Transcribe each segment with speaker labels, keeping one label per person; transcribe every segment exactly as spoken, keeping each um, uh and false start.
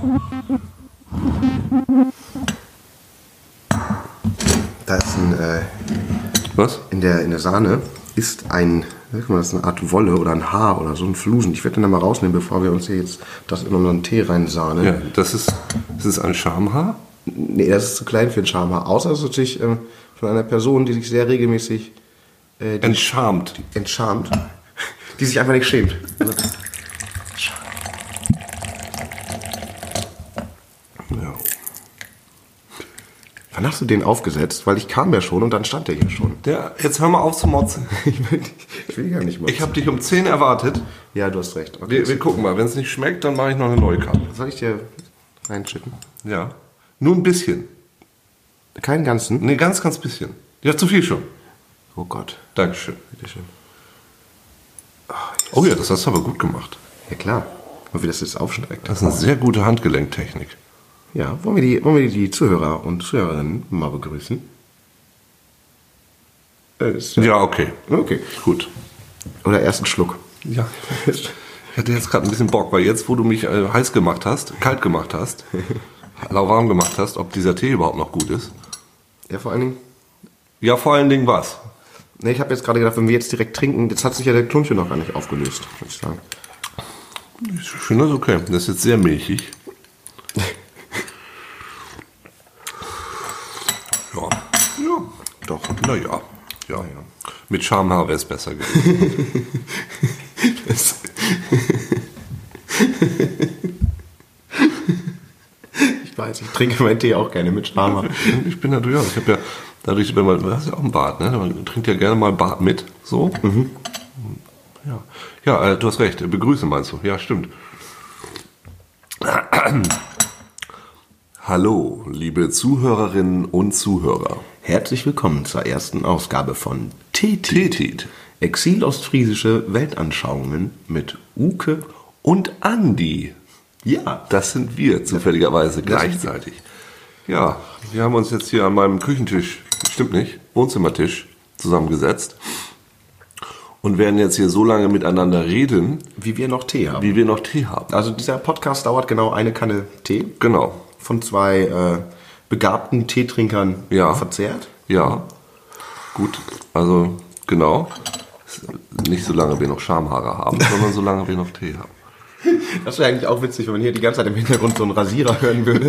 Speaker 1: Da ist ein... Äh,
Speaker 2: Was?
Speaker 1: In der, in der Sahne ist ein... Guck mal, das ist eine Art Wolle oder ein Haar oder so ein Flusen. Ich werde den dann mal rausnehmen, bevor wir uns hier jetzt das in unseren Tee reinsahnen.
Speaker 2: Ja, das ist, das ist ein Schamhaar?
Speaker 1: Nee, das ist zu klein für ein Schamhaar. Außer es ist natürlich äh, von einer Person, die sich sehr regelmäßig... Äh, die
Speaker 2: Entschamt.
Speaker 1: Entschamt. Die sich einfach nicht schämt.
Speaker 2: Ja.
Speaker 1: Wann hast du den aufgesetzt? Weil ich kam ja schon und dann stand der hier schon.
Speaker 2: Der, jetzt hör mal auf zu motzen.
Speaker 1: Ich will, ich will gar nicht mal.
Speaker 2: Ich habe dich um zehn erwartet.
Speaker 1: Ja, du hast recht. Okay.
Speaker 2: Wir, wir gucken mal. Wenn es nicht schmeckt, dann mache ich noch eine neue Karte.
Speaker 1: Soll ich dir reinschicken?
Speaker 2: Ja. Nur ein bisschen.
Speaker 1: Keinen ganzen?
Speaker 2: Nee, ganz, ganz bisschen. Ja, zu viel schon.
Speaker 1: Oh Gott.
Speaker 2: Dankeschön.
Speaker 1: Bitteschön.
Speaker 2: Oh ja, das hast du aber gut gemacht.
Speaker 1: Ja klar. Und wie das jetzt aufstreckt.
Speaker 2: Das ist eine sehr gute Handgelenktechnik.
Speaker 1: Ja, wollen wir, die, wollen wir die Zuhörer und Zuhörerinnen mal begrüßen? Äh, ist,
Speaker 2: Ja, okay.
Speaker 1: Okay.
Speaker 2: Gut.
Speaker 1: Oder erst einen Schluck.
Speaker 2: Ja. Ich hatte jetzt gerade ein bisschen Bock, weil jetzt, wo du mich äh, heiß gemacht hast, kalt gemacht hast, lauwarm gemacht hast, ob dieser Tee überhaupt noch gut ist.
Speaker 1: Ja, vor allen Dingen...
Speaker 2: Ja, vor allen Dingen was?
Speaker 1: Ne, ich habe jetzt gerade gedacht, wenn wir jetzt direkt trinken, jetzt hat sich ja der Klumpen noch gar nicht aufgelöst, muss ich sagen.
Speaker 2: Ich finde das okay. Das ist jetzt sehr milchig. Ja. Ja.
Speaker 1: Doch.
Speaker 2: Naja. Ja, ja. Mit Schamhaar wäre es besser gewesen.
Speaker 1: Das ich weiß, ich trinke meinen Tee auch gerne mit Schamhaar.
Speaker 2: Ich bin natürlich auch. Ich habe ja dadurch, wenn man, du hast ja auch einen Bart, ne? Man trinkt ja gerne mal Bart mit. So. Mhm. Ja, ja äh, du hast recht. Begrüße meinst du? Ja, stimmt. Hallo, liebe Zuhörerinnen und Zuhörer.
Speaker 1: Herzlich willkommen zur ersten Ausgabe von Tetit.
Speaker 2: Tetit.
Speaker 1: Exil-ostfriesische Weltanschauungen mit Uke
Speaker 2: Und Andi.
Speaker 1: Ja.
Speaker 2: Das sind wir zufälligerweise gleichzeitig. Ja, wir haben uns jetzt hier an meinem Küchentisch, stimmt nicht, Wohnzimmertisch zusammengesetzt und werden jetzt hier so lange miteinander reden,
Speaker 1: Wie wir noch Tee haben.
Speaker 2: wie wir noch Tee haben.
Speaker 1: Also dieser Podcast dauert genau eine Kanne Tee
Speaker 2: Genau.
Speaker 1: von zwei äh, begabten Teetrinkern
Speaker 2: Ja.
Speaker 1: verzehrt.
Speaker 2: Ja. Gut. Also, genau. Nicht so lange wir noch Schamhaare haben, sondern so lange wir noch Tee haben.
Speaker 1: Das wäre eigentlich auch witzig, wenn man hier die ganze Zeit im Hintergrund so einen Rasierer hören würde.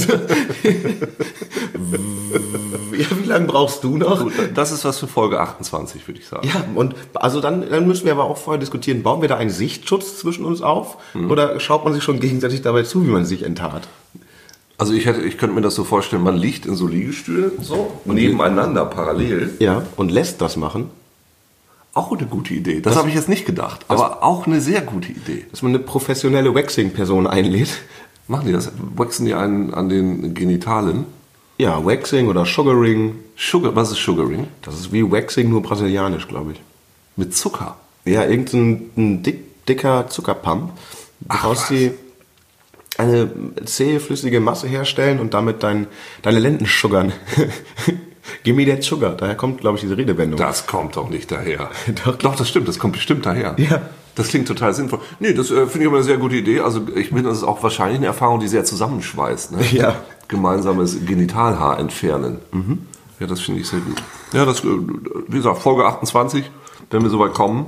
Speaker 1: Ja, wie lange brauchst du noch?
Speaker 2: Gut, das ist was für Folge achtundzwanzig, würde ich sagen.
Speaker 1: Ja, und also dann, dann müssen wir aber auch vorher diskutieren, bauen wir da einen Sichtschutz zwischen uns auf?
Speaker 2: Mhm.
Speaker 1: Oder schaut man sich schon gegenseitig dabei zu, wie man sich enttarnt?
Speaker 2: Also ich hätte, ich könnte mir das so vorstellen, man liegt in so Liegestühlen, so, nebeneinander, parallel.
Speaker 1: Ja, und lässt das machen.
Speaker 2: Auch eine gute Idee. Das, das habe ich jetzt nicht gedacht, aber auch eine sehr gute Idee.
Speaker 1: Dass man eine professionelle Waxing-Person einlädt.
Speaker 2: Machen die das? Waxen die einen an den Genitalen?
Speaker 1: Ja, Waxing oder Sugaring.
Speaker 2: Sugar, was ist Sugaring?
Speaker 1: Das ist wie Waxing, nur brasilianisch, glaube ich.
Speaker 2: Mit Zucker?
Speaker 1: Ja, irgendein ein dick, dicker Zuckerpump. Du brauchst die eine zähe, flüssige Masse herstellen und damit dein, deine Lenden suggern. Give me that sugar. Daher kommt, glaube ich, diese Redewendung.
Speaker 2: Das kommt doch nicht daher.
Speaker 1: Doch.
Speaker 2: Doch, das stimmt, das kommt bestimmt daher.
Speaker 1: Ja.
Speaker 2: Das klingt total sinnvoll. Nee, das äh, finde ich aber eine sehr gute Idee. Also ich finde, das ist auch wahrscheinlich eine Erfahrung, die sehr zusammenschweißt. Ne?
Speaker 1: Ja.
Speaker 2: Gemeinsames Genitalhaar entfernen. Mhm. Ja, das finde ich sehr gut. Ja, das, äh, wie gesagt, Folge achtundzwanzig, wenn wir soweit kommen,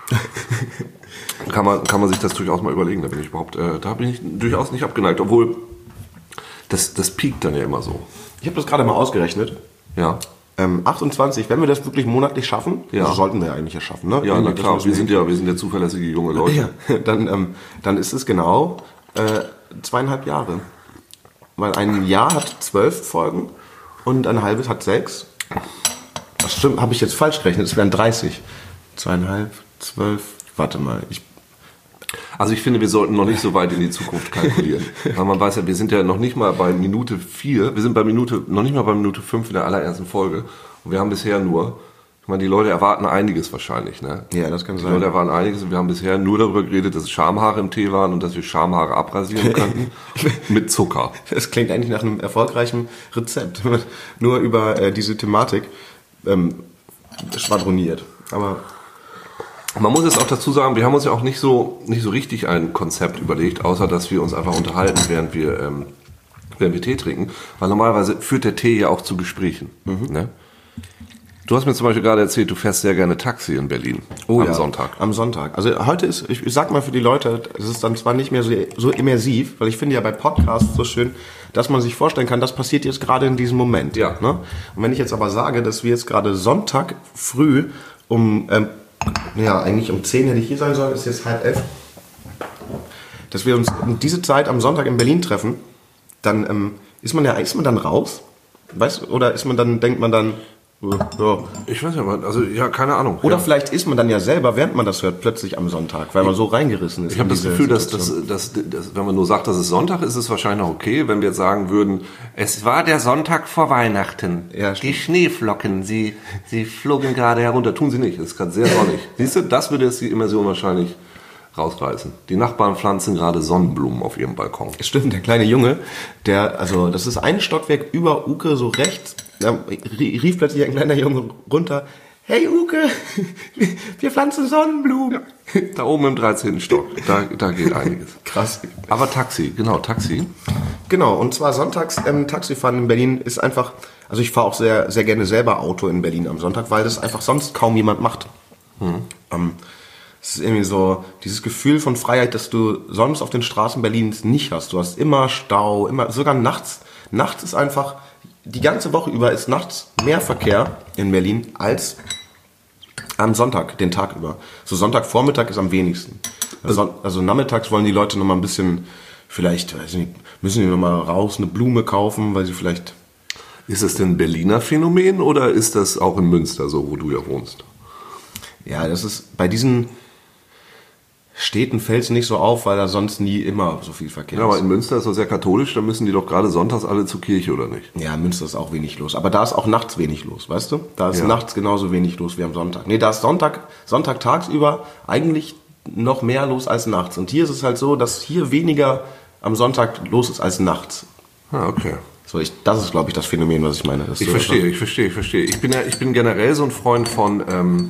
Speaker 2: kann man, kann man sich das durchaus mal überlegen. Da bin ich überhaupt, äh, da bin ich durchaus nicht abgeneigt. Obwohl, das, das piekt dann ja immer so.
Speaker 1: Ich habe das gerade mal ausgerechnet.
Speaker 2: Ja.
Speaker 1: Ähm, achtundzwanzig, wenn wir das wirklich monatlich schaffen,
Speaker 2: Ja.
Speaker 1: also sollten wir ja eigentlich ja schaffen, ne?
Speaker 2: Ja,
Speaker 1: Irgendwie,
Speaker 2: na
Speaker 1: das
Speaker 2: klar,
Speaker 1: müssen
Speaker 2: wir sind ja, wir sind ja zuverlässige junge Leute.
Speaker 1: Ja, dann, ähm, dann ist es genau äh, zweieinhalb Jahre. Weil ein Jahr hat zwölf Folgen und ein halbes hat sechs. Das stimmt, habe ich jetzt falsch gerechnet, es wären dreißig. Zweieinhalb, zwölf, warte mal, ich
Speaker 2: Also ich finde, wir sollten noch nicht so weit in die Zukunft kalkulieren. Weil man weiß ja, wir sind ja noch nicht mal bei Minute vier, wir sind bei Minute, noch nicht mal bei Minute fünf in der allerersten Folge. Und wir haben bisher nur, ich meine, die Leute erwarten einiges wahrscheinlich, ne?
Speaker 1: Ja, das kann
Speaker 2: Die
Speaker 1: sein.
Speaker 2: Leute erwarten einiges und wir haben bisher nur darüber geredet, dass es Schamhaare im Tee waren und dass wir Schamhaare abrasieren könnten mit Zucker.
Speaker 1: Das klingt eigentlich nach einem erfolgreichen Rezept, wenn man nur über äh, diese Thematik ähm, schwadroniert. Aber
Speaker 2: Man muss jetzt auch dazu sagen, wir haben uns ja auch nicht so, nicht so richtig ein Konzept überlegt, außer dass wir uns einfach unterhalten, während wir, ähm, während wir Tee trinken. Weil normalerweise führt der Tee ja auch zu Gesprächen. Mhm. Ne? Du hast mir zum Beispiel gerade erzählt, du fährst sehr gerne Taxi in Berlin
Speaker 1: oh,
Speaker 2: am
Speaker 1: ja,
Speaker 2: Sonntag.
Speaker 1: Am Sonntag. Also heute ist, ich, ich sag mal für die Leute, es ist dann zwar nicht mehr so, so immersiv, weil ich finde ja bei Podcasts so schön, dass man sich vorstellen kann, das passiert jetzt gerade in diesem Moment.
Speaker 2: Ja.
Speaker 1: Ne? Und wenn ich jetzt aber sage, dass wir jetzt gerade Sonntag früh um, ähm, ja eigentlich um zehn hätte ich hier sein sollen, ist jetzt halb elf, dass wir uns um diese Zeit am Sonntag in Berlin treffen, dann ähm, ist man ja, ist man dann raus? Weißt du, oder ist man dann, denkt man dann, ja.
Speaker 2: Ich weiß ja mal, also ja, keine Ahnung.
Speaker 1: Oder
Speaker 2: ja.
Speaker 1: vielleicht ist man dann ja selber, während man das hört, plötzlich am Sonntag, weil man so reingerissen ist.
Speaker 2: Ich habe das Gefühl, dass, dass, dass, dass wenn man nur sagt, dass es Sonntag ist, ist es wahrscheinlich noch okay. Wenn wir jetzt sagen würden, es war der Sonntag vor Weihnachten.
Speaker 1: Ja,
Speaker 2: die Schneeflocken, sie, sie flogen gerade herunter. Tun sie nicht, es ist gerade sehr sonnig. Siehst du, das würde jetzt die Immersion wahrscheinlich rausreißen. Die Nachbarn pflanzen gerade Sonnenblumen auf ihrem Balkon.
Speaker 1: Stimmt, der kleine Junge, der, also das ist ein Stockwerk über Uke, so rechts, da rief plötzlich ein kleiner Junge runter, hey Uke, wir pflanzen Sonnenblumen.
Speaker 2: Ja, da oben im dreizehnten Stock, da, da geht einiges.
Speaker 1: Krass.
Speaker 2: Aber Taxi, genau, Taxi.
Speaker 1: Genau, und zwar sonntags ähm, Taxifahren in Berlin ist einfach, also ich fahre auch sehr, sehr gerne selber Auto in Berlin am Sonntag, weil das einfach sonst kaum jemand macht. Hm. Ähm, Es ist irgendwie so dieses Gefühl von Freiheit, das du sonst auf den Straßen Berlins nicht hast. Du hast immer Stau, immer sogar nachts. Nachts ist einfach, die ganze Woche über ist nachts mehr Verkehr in Berlin als am Sonntag, den Tag über. So Sonntagvormittag ist am wenigsten. Also, also nachmittags wollen die Leute noch mal ein bisschen, vielleicht, weiß ich nicht, müssen die noch mal raus eine Blume kaufen, weil sie vielleicht...
Speaker 2: Ist es denn ein Berliner Phänomen oder ist das auch in Münster so, wo du ja wohnst?
Speaker 1: Ja, das ist bei diesen Städten fällt es nicht so auf, weil da sonst nie immer so viel Verkehr
Speaker 2: ja,
Speaker 1: ist.
Speaker 2: aber in Münster ist das sehr katholisch, da müssen die doch gerade sonntags alle zur Kirche, oder nicht?
Speaker 1: Ja, in Münster ist auch wenig los. Aber da ist auch nachts wenig los, weißt du? Da ist
Speaker 2: ja.
Speaker 1: nachts genauso wenig los wie am Sonntag. Nee, da ist Sonntag, Sonntag tagsüber eigentlich noch mehr los als nachts. Und hier ist es halt so, dass hier weniger am Sonntag los ist als nachts.
Speaker 2: Ah, okay.
Speaker 1: So, ich, das ist, glaube ich, das Phänomen, was ich meine. Das
Speaker 2: Ich
Speaker 1: so
Speaker 2: verstehe, ich verstehe, ich verstehe. Ich bin ja, ich bin generell so ein Freund von, ähm,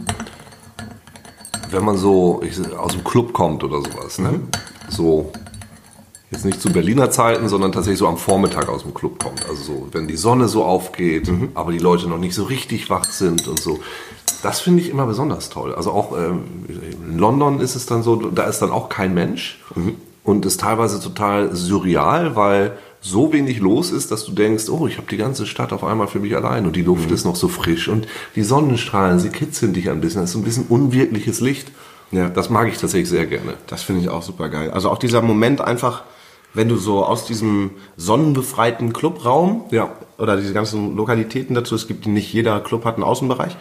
Speaker 2: wenn man so ich, aus dem Club kommt oder sowas, ne? Mhm. So, jetzt nicht zu Berliner Zeiten, sondern tatsächlich so am Vormittag aus dem Club kommt. Also so, wenn die Sonne so aufgeht, mhm. aber die Leute noch nicht so richtig wach sind und so. Das finde ich immer besonders toll. Also auch ähm, in London ist es dann so, da ist dann auch kein Mensch mhm. und ist teilweise total surreal, weil so wenig los ist, dass du denkst, oh, ich habe die ganze Stadt auf einmal für mich allein und die Luft mhm. ist noch so frisch und die Sonnenstrahlen, sie kitzeln dich ein bisschen. Das ist so ein bisschen unwirkliches Licht. Ja. Das mag ich tatsächlich sehr gerne.
Speaker 1: Das finde ich auch super geil. Also auch dieser Moment einfach, wenn du so aus diesem sonnenbefreiten Clubraum
Speaker 2: ja.
Speaker 1: oder diese ganzen Lokalitäten dazu, es gibt nicht jeder Club hat einen Außenbereich,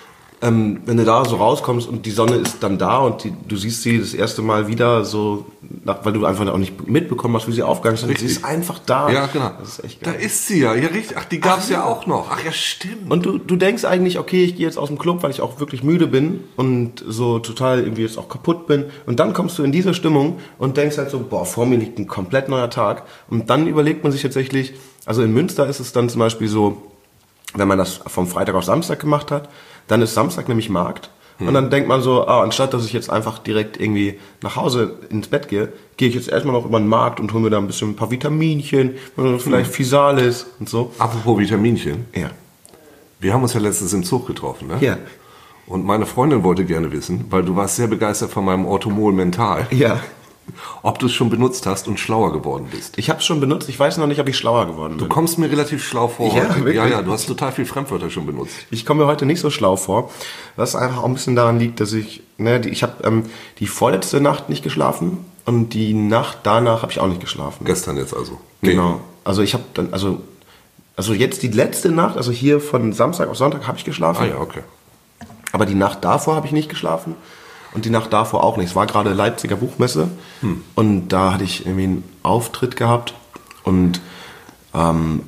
Speaker 1: ähm, wenn du da so rauskommst und die Sonne ist dann da und die, du siehst sie das erste Mal wieder so, nach, weil du einfach auch nicht mitbekommen hast, wie sie aufgegangen ist. Sie ist einfach da.
Speaker 2: Ja, genau.
Speaker 1: Das ist echt geil.
Speaker 2: Da ist sie ja. Ja, richtig. Ach, die gab es ja auch noch. Ach ja, stimmt.
Speaker 1: Und du, du denkst eigentlich, okay, ich gehe jetzt aus dem Club, weil ich auch wirklich müde bin und so total irgendwie jetzt auch kaputt bin. Und dann kommst du in diese Stimmung und denkst halt so, boah, vor mir liegt ein komplett neuer Tag. Und dann überlegt man sich tatsächlich, also in Münster ist es dann zum Beispiel so, wenn man das vom Freitag auf Samstag gemacht hat, dann ist Samstag nämlich Markt. Hm. Und dann denkt man so, ah, anstatt dass ich jetzt einfach direkt irgendwie nach Hause ins Bett gehe, gehe ich jetzt erstmal noch über den Markt und hole mir da ein bisschen ein paar Vitaminchen, oder vielleicht hm. Physalis und so.
Speaker 2: Apropos Vitaminchen.
Speaker 1: Ja.
Speaker 2: Wir haben uns ja letztens im Zug getroffen, ne?
Speaker 1: Ja.
Speaker 2: Und meine Freundin wollte gerne wissen, weil du warst sehr begeistert von meinem Orthomol Mental.
Speaker 1: Ja.
Speaker 2: Ob du es schon benutzt hast und schlauer geworden bist.
Speaker 1: Ich habe es schon benutzt, ich weiß noch nicht, ob ich schlauer geworden bin.
Speaker 2: Du kommst mir relativ schlau vor.
Speaker 1: Ja,
Speaker 2: heute.
Speaker 1: wirklich?
Speaker 2: ja, ja, du hast total viel Fremdwörter schon benutzt.
Speaker 1: Ich komme mir heute nicht so schlau vor, was einfach auch ein bisschen daran liegt, dass ich, ne, die, ich habe ähm, die vorletzte Nacht nicht geschlafen und die Nacht danach habe ich auch nicht geschlafen.
Speaker 2: Gestern jetzt also.
Speaker 1: Nee. Genau. Also ich habe dann, also, also jetzt die letzte Nacht, also hier von Samstag auf Sonntag habe ich geschlafen.
Speaker 2: Ah ja, okay.
Speaker 1: Aber die Nacht davor habe ich nicht geschlafen. Und die Nacht davor auch nicht. Es war gerade Leipziger Buchmesse hm. und da hatte ich irgendwie einen Auftritt gehabt und ähm,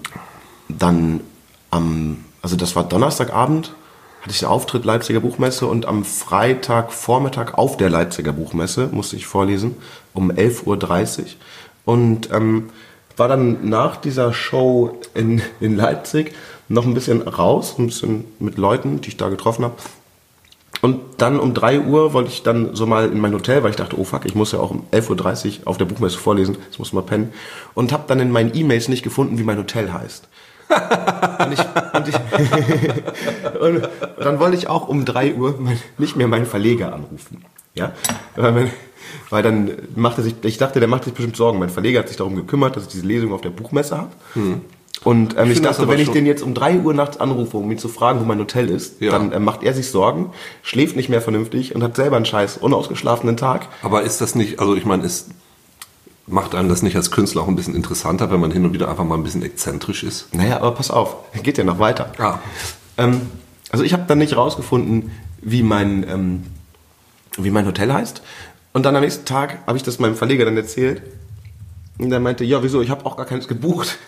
Speaker 1: dann am, also das war Donnerstagabend, hatte ich einen Auftritt Leipziger Buchmesse und am Freitagvormittag auf der Leipziger Buchmesse musste ich vorlesen um elf Uhr dreißig und ähm, war dann nach dieser Show in, in Leipzig noch ein bisschen raus, ein bisschen mit Leuten, die ich da getroffen habe. Und dann um drei Uhr wollte ich dann so mal in mein Hotel, weil ich dachte, oh fuck, ich muss ja auch um elf Uhr dreißig auf der Buchmesse vorlesen, jetzt muss ich mal pennen. Und habe dann in meinen E-Mails nicht gefunden, wie mein Hotel heißt. und, ich, und, ich, und dann wollte ich auch um drei Uhr nicht mehr meinen Verleger anrufen. Ja? Weil, weil dann machte sich, ich dachte, der macht sich bestimmt Sorgen. Mein Verleger hat sich darum gekümmert, dass ich diese Lesung auf der Buchmesse habe. Hm. Und ähm, ich, ich dachte, wenn ich den jetzt um drei Uhr nachts anrufe, um ihn zu fragen, wo mein Hotel ist, ja. dann äh, macht er sich Sorgen, schläft nicht mehr vernünftig und hat selber einen scheiß unausgeschlafenen Tag.
Speaker 2: Aber ist das nicht, also ich meine, ist, macht einem das nicht als Künstler auch ein bisschen interessanter, wenn man hin und wieder einfach mal ein bisschen exzentrisch ist?
Speaker 1: Naja, aber pass auf, geht ja noch weiter.
Speaker 2: Ah.
Speaker 1: Ähm, also ich habe dann nicht rausgefunden, wie mein, ähm, wie mein Hotel heißt. Und dann am nächsten Tag habe ich das meinem Verleger dann erzählt. Und der meinte, ja, wieso, ich habe auch gar keins gebucht.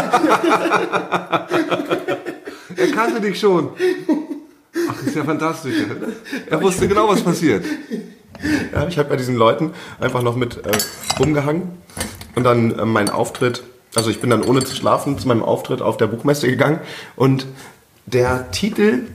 Speaker 2: Er kannte dich schon. Ach, ist ja fantastisch. Er wusste genau, was passiert.
Speaker 1: Ja, ich habe bei diesen Leuten einfach noch mit äh, rumgehangen. Und dann äh, mein Auftritt, also ich bin dann ohne zu schlafen zu meinem Auftritt auf der Buchmesse gegangen. Und der Titel,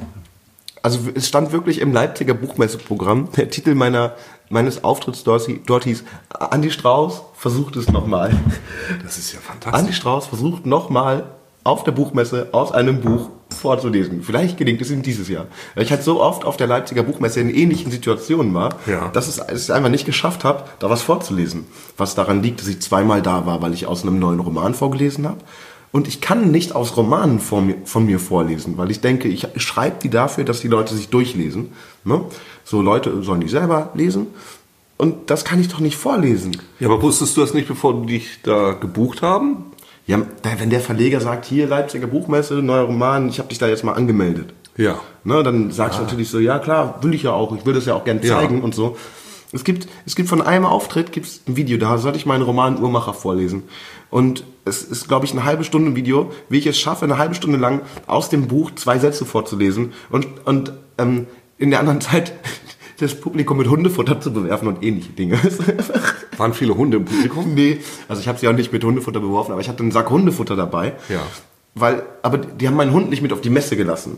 Speaker 1: also es stand wirklich im Leipziger Buchmesseprogramm, der Titel meiner meines Auftritts dort, dort hieß, Andi Strauß versucht es nochmal.
Speaker 2: Das ist ja fantastisch.
Speaker 1: Andi Strauß versucht nochmal auf der Buchmesse aus einem Buch vorzulesen. Vielleicht gelingt es ihm dieses Jahr. Weil ich halt so oft auf der Leipziger Buchmesse in ähnlichen Situationen war,
Speaker 2: ja.
Speaker 1: dass es, es einfach nicht geschafft habe, da was vorzulesen. Was daran liegt, dass ich zweimal da war, weil ich aus einem neuen Roman vorgelesen habe. Und ich kann nicht aus Romanen von mir, von mir vorlesen, weil ich denke, ich schreibe die dafür, dass die Leute sich durchlesen. Ne? So Leute sollen die selber lesen. Und das kann ich doch nicht vorlesen.
Speaker 2: Ja, aber wusstest du das nicht, bevor die dich da gebucht haben?
Speaker 1: Ja, wenn der Verleger sagt, hier Leipziger Buchmesse, neuer Roman, ich habe dich da jetzt mal angemeldet.
Speaker 2: Ja.
Speaker 1: Ne, dann sagst ah. du natürlich so, ja klar, will ich ja auch, ich will das ja auch gerne zeigen ja. und so. Es gibt, es gibt von einem Auftritt gibt's ein Video, da sollte ich meinen Roman Uhrmacher vorlesen. Und es ist, glaube ich, eine halbe Stunde Video, wie ich es schaffe, eine halbe Stunde lang aus dem Buch zwei Sätze vorzulesen und, und ähm, in der anderen Zeit das Publikum mit Hundefutter zu bewerfen und ähnliche Dinge.
Speaker 2: Waren viele Hunde im Publikum?
Speaker 1: Nee, also ich habe sie auch nicht mit Hundefutter beworfen, aber ich hatte einen Sack Hundefutter dabei.
Speaker 2: Ja.
Speaker 1: Weil, aber die haben meinen Hund nicht mit auf die Messe gelassen.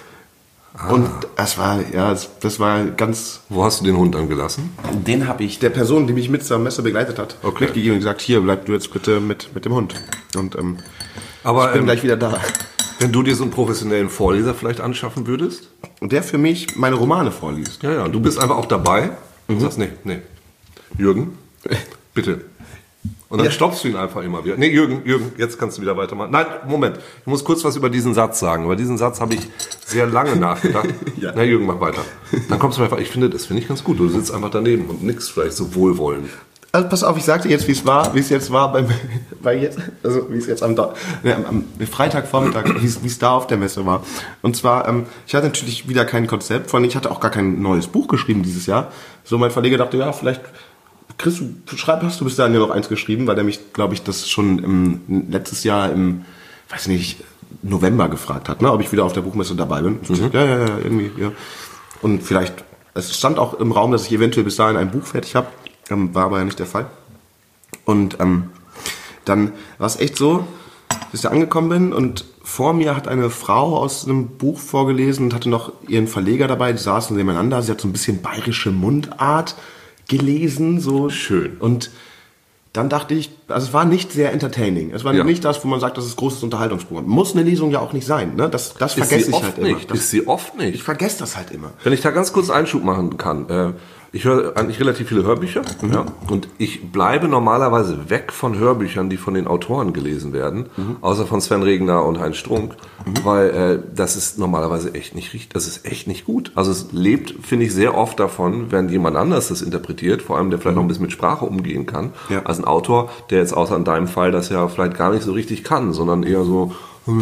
Speaker 1: Ah. Und das war, ja, das war ganz...
Speaker 2: Wo hast du den Hund dann gelassen?
Speaker 1: Den habe ich der Person, die mich mit zur Messe begleitet hat,
Speaker 2: okay.
Speaker 1: mitgegeben und gesagt, hier, bleib du jetzt bitte mit, mit dem Hund. Und ähm,
Speaker 2: aber,
Speaker 1: ich bin
Speaker 2: ähm,
Speaker 1: gleich wieder da.
Speaker 2: Wenn du dir so einen professionellen Vorleser vielleicht anschaffen würdest?
Speaker 1: Und der für mich meine Romane vorliest.
Speaker 2: Ja, ja, du bist einfach auch dabei und mhm. sagst, nee, nee, Jürgen, bitte. Und dann ja. stoppst du ihn einfach immer wieder. Nee, Jürgen, Jürgen, jetzt kannst du wieder weitermachen. Nein, Moment, ich muss kurz was über diesen Satz sagen. Über diesen Satz habe ich sehr lange nachgedacht. ja. Na Jürgen, mach weiter. Dann kommst du einfach, ich finde, das finde ich ganz gut. Du sitzt einfach daneben und nix vielleicht so wohlwollend.
Speaker 1: Also pass auf, ich sag dir jetzt, wie es war, wie es jetzt war beim, bei jetzt, also wie es jetzt am, ne, am, am Freitagvormittag, wie es, wie es da auf der Messe war. Und zwar, ähm, ich hatte natürlich wieder kein Konzept, vor allem ich hatte auch gar kein neues Buch geschrieben dieses Jahr. So mein Verleger dachte, ja, vielleicht Chris, du schreib, hast du bis dahin ja noch eins geschrieben, weil der mich, glaube ich, das schon im, letztes Jahr im, weiß nicht, November gefragt hat, ne, ob ich wieder auf der Buchmesse dabei bin. Mhm. Ja, ja, ja, irgendwie, ja. Und vielleicht, es stand auch im Raum, dass ich eventuell bis dahin ein Buch fertig habe. Ähm, war aber ja nicht der Fall. Und ähm, dann war es echt so, dass ich da angekommen bin und vor mir hat eine Frau aus einem Buch vorgelesen und hatte noch ihren Verleger dabei, die saßen nebeneinander. Sie hat so ein bisschen bayerische Mundart gelesen. So.
Speaker 2: Schön.
Speaker 1: Und dann dachte ich, also es war nicht sehr entertaining. Es war ja. nicht das, wo man sagt, das ist großes Unterhaltungsprogramm. Muss eine Lesung ja auch nicht sein. Ne? Das, das vergesse ich halt
Speaker 2: nicht.
Speaker 1: immer. Das,
Speaker 2: ist sie oft nicht.
Speaker 1: Ich vergesse das halt immer.
Speaker 2: Wenn ich da ganz kurz Einschub machen kann. Äh, ich höre eigentlich relativ viele Hörbücher. Mhm. Ja, und ich bleibe normalerweise weg von Hörbüchern, die von den Autoren gelesen werden. Mhm. Außer von Sven Regner und Heinz Strunk. Mhm. Weil äh, das ist normalerweise echt nicht richtig. Das ist echt nicht gut. Also es lebt, finde ich, sehr oft davon, wenn jemand anders das interpretiert. Vor allem, der vielleicht mhm. noch ein bisschen mit Sprache umgehen kann. Ja. Als ein Autor, der jetzt außer in deinem Fall das ja vielleicht gar nicht so richtig kann, sondern eher so...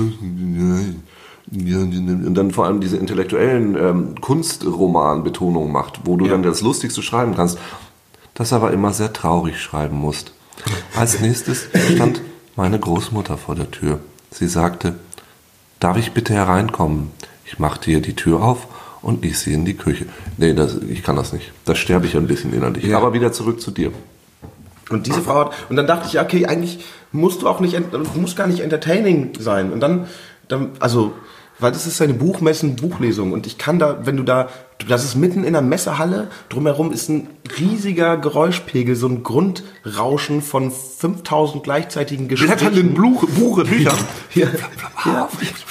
Speaker 2: und dann vor allem diese intellektuellen ähm, Kunstroman-Betonungen macht, wo du ja. dann das Lustigste schreiben kannst, das aber immer sehr traurig schreiben musst. Als nächstes stand meine Großmutter vor der Tür. Sie sagte, darf ich bitte hereinkommen? Ich machte ihr die Tür auf und ließ sie in die Küche. Nee, das, ich kann das nicht. Da sterbe ich ein bisschen innerlich. Ja. Aber wieder zurück zu dir.
Speaker 1: Und diese Frau hat, und dann dachte ich, okay, eigentlich musst du auch nicht, du musst gar nicht entertaining sein. Und dann, dann also, Weil das ist eine Buchmessen, Buchlesung und ich kann da, wenn du da, das ist mitten in der Messehalle, drumherum ist ein riesiger Geräuschpegel, so ein Grundrauschen von fünftausend gleichzeitigen Gesprächen.
Speaker 2: Wer hat denn Buch, Buche, Bücher?
Speaker 1: Ja. Ja.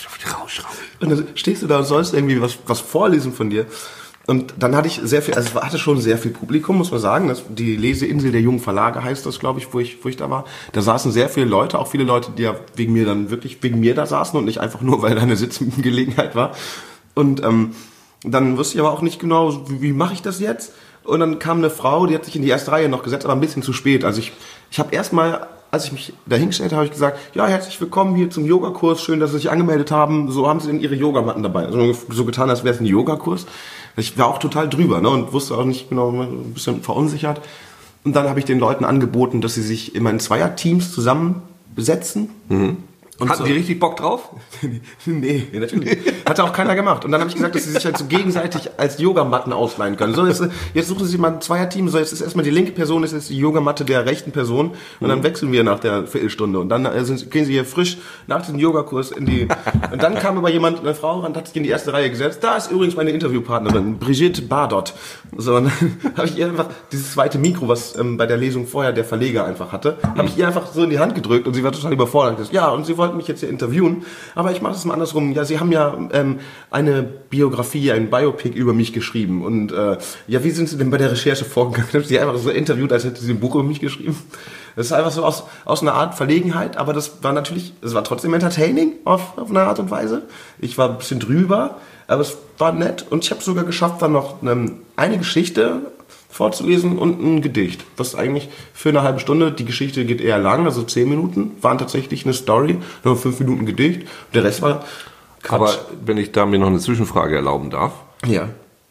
Speaker 1: Und dann stehst du da und sollst irgendwie was, was vorlesen von dir. Und dann hatte ich sehr viel, also es hatte schon sehr viel Publikum, muss man sagen. Das, die Leseinsel der jungen Verlage heißt das, glaube ich, wo ich, wo ich da war. Da saßen sehr viele Leute, auch viele Leute, die ja wegen mir dann wirklich wegen mir da saßen und nicht einfach nur, weil da eine Sitzgelegenheit war. Und ähm, dann wusste ich aber auch nicht genau, wie, wie mache ich das jetzt? Und dann kam eine Frau, die hat sich in die erste Reihe noch gesetzt, aber ein bisschen zu spät. Also ich, ich habe erstmal, als ich mich da hingestellt habe, habe ich gesagt, ja, herzlich willkommen hier zum Yogakurs, schön, dass Sie sich angemeldet haben. So haben Sie denn Ihre Yogamatten dabei. Also so getan, als wäre es ein Yogakurs. Ich war auch total drüber, ne, und wusste auch nicht genau, ein bisschen verunsichert. Und dann habe ich den Leuten angeboten, dass sie sich immer in Zweierteams zusammensetzen.
Speaker 2: Mhm.
Speaker 1: Und
Speaker 2: Hatten
Speaker 1: so.
Speaker 2: die richtig Bock drauf?
Speaker 1: Nee, natürlich. Hatte auch keiner gemacht. Und dann habe ich gesagt, dass sie sich halt so gegenseitig als Yogamatten ausleihen können. So, jetzt, jetzt suchen sie mal ein Zweierteam. So, jetzt ist erstmal die linke Person, jetzt ist die Yogamatte der rechten Person. Und dann wechseln wir nach der Viertelstunde. Und dann äh, sind, gehen sie hier frisch nach diesem Yogakurs in die... Und dann kam aber jemand, eine Frau, und hat sich in die erste Reihe gesetzt. Da ist übrigens meine Interviewpartnerin, Brigitte Bardot. So, und dann habe ich ihr einfach dieses zweite Mikro, was ähm, bei der Lesung vorher der Verleger einfach hatte, habe ich ihr einfach so in die Hand gedrückt. Und sie war total überfordert. Ja, und sie wollte mich jetzt hier interviewen, aber ich mache das mal andersrum. Ja, Sie haben ja ähm, eine Biografie, ein Biopic über mich geschrieben und äh, ja, wie sind Sie denn bei der Recherche vorgegangen? Ich habe sie einfach so interviewt, als hätte sie ein Buch über mich geschrieben. Das ist einfach so aus, aus einer Art Verlegenheit, aber das war natürlich, es war trotzdem entertaining auf, auf eine Art und Weise. Ich war ein bisschen drüber, aber es war nett und ich habe sogar geschafft, dann noch eine, eine Geschichte vorzulesen und ein Gedicht, was eigentlich für eine halbe Stunde, die Geschichte geht eher lang, also zehn Minuten, waren tatsächlich eine Story, nur fünf Minuten Gedicht, der Rest war Quatsch.
Speaker 2: Aber wenn ich da mir noch eine Zwischenfrage erlauben darf.
Speaker 1: Ja.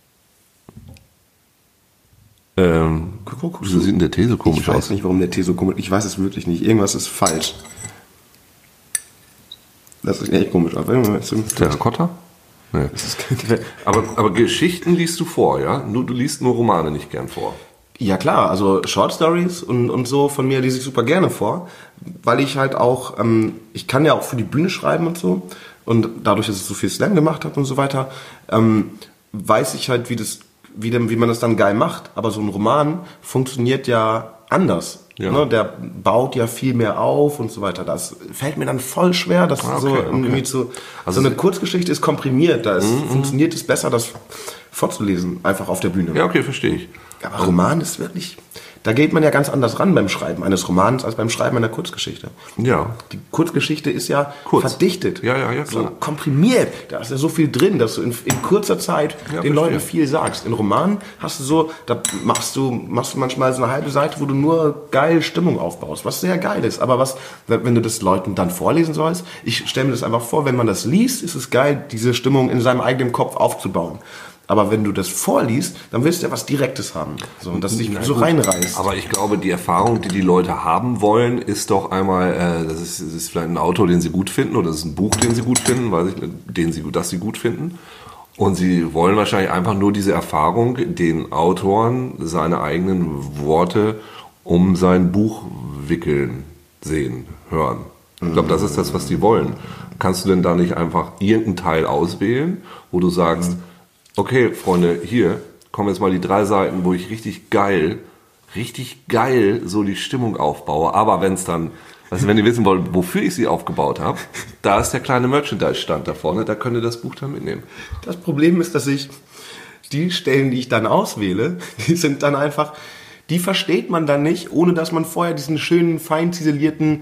Speaker 2: Ähm, wieso sieht denn der Tee so komisch
Speaker 1: Ich weiß
Speaker 2: aus?
Speaker 1: nicht, warum der Tee so komisch ist, ich weiß es wirklich nicht, irgendwas ist falsch. Das ist echt komisch.
Speaker 2: Terrakotta? Nee. aber, aber Geschichten liest du vor, ja? Nur, du liest nur Romane nicht gern vor.
Speaker 1: Ja klar, also Short Stories und, und so von mir lese ich super gerne vor, weil ich halt auch, ähm, ich kann ja auch für die Bühne schreiben und so und dadurch, dass ich so viel Slam gemacht habe und so weiter, ähm, weiß ich halt, wie, das, wie, dem, wie man das dann geil macht. Aber so ein Roman funktioniert ja anders. Ja. Ne, der baut ja viel mehr auf und so weiter. Das fällt mir dann voll schwer, dass ah, okay, so okay. irgendwie zu, also so eine Kurzgeschichte ist komprimiert. Da ist, mm, funktioniert es besser, das vorzulesen, einfach auf der Bühne.
Speaker 2: Ja, okay, verstehe ich.
Speaker 1: Aber Roman ist wirklich, da geht man ja ganz anders ran beim Schreiben eines Romans als beim Schreiben einer Kurzgeschichte.
Speaker 2: Ja.
Speaker 1: Die Kurzgeschichte ist ja
Speaker 2: Kurz.
Speaker 1: verdichtet,
Speaker 2: ja, ja, ja, klar.
Speaker 1: So komprimiert. Da ist ja so viel drin, dass du in, in kurzer Zeit ja, den verstehe. Leuten viel sagst. In Romanen hast du so, da machst du, machst du manchmal so eine halbe Seite, wo du nur geil Stimmung aufbaust, was sehr geil ist. Aber was, wenn du das Leuten dann vorlesen sollst, ich stelle mir das einfach vor, wenn man das liest, ist es geil, diese Stimmung in seinem eigenen Kopf aufzubauen. Aber wenn du das vorliest, dann willst du ja was Direktes haben, so, und das dich so reinreißt.
Speaker 2: Aber ich glaube, die Erfahrung, die die Leute haben wollen, ist doch einmal, äh, das, ist, das ist vielleicht ein Autor, den sie gut finden, oder das ist ein Buch, den sie gut finden, weiß ich, den sie, das sie gut finden. Und sie wollen wahrscheinlich einfach nur diese Erfahrung, den Autoren seine eigenen Worte um sein Buch wickeln, sehen, hören. Ich glaube, das ist das, was die wollen. Kannst du denn da nicht einfach irgendeinen Teil auswählen, wo du sagst, mhm. okay, Freunde, hier kommen jetzt mal die drei Seiten, wo ich richtig geil, richtig geil so die Stimmung aufbaue. Aber wenn es dann, also wenn ihr wissen wollt, wofür ich sie aufgebaut habe, da ist der kleine Merchandise-Stand da vorne, da könnt ihr das Buch dann mitnehmen.
Speaker 1: Das Problem ist, dass ich die Stellen, die ich dann auswähle, die sind dann einfach, die versteht man dann nicht, ohne dass man vorher diesen schönen, fein ziselierten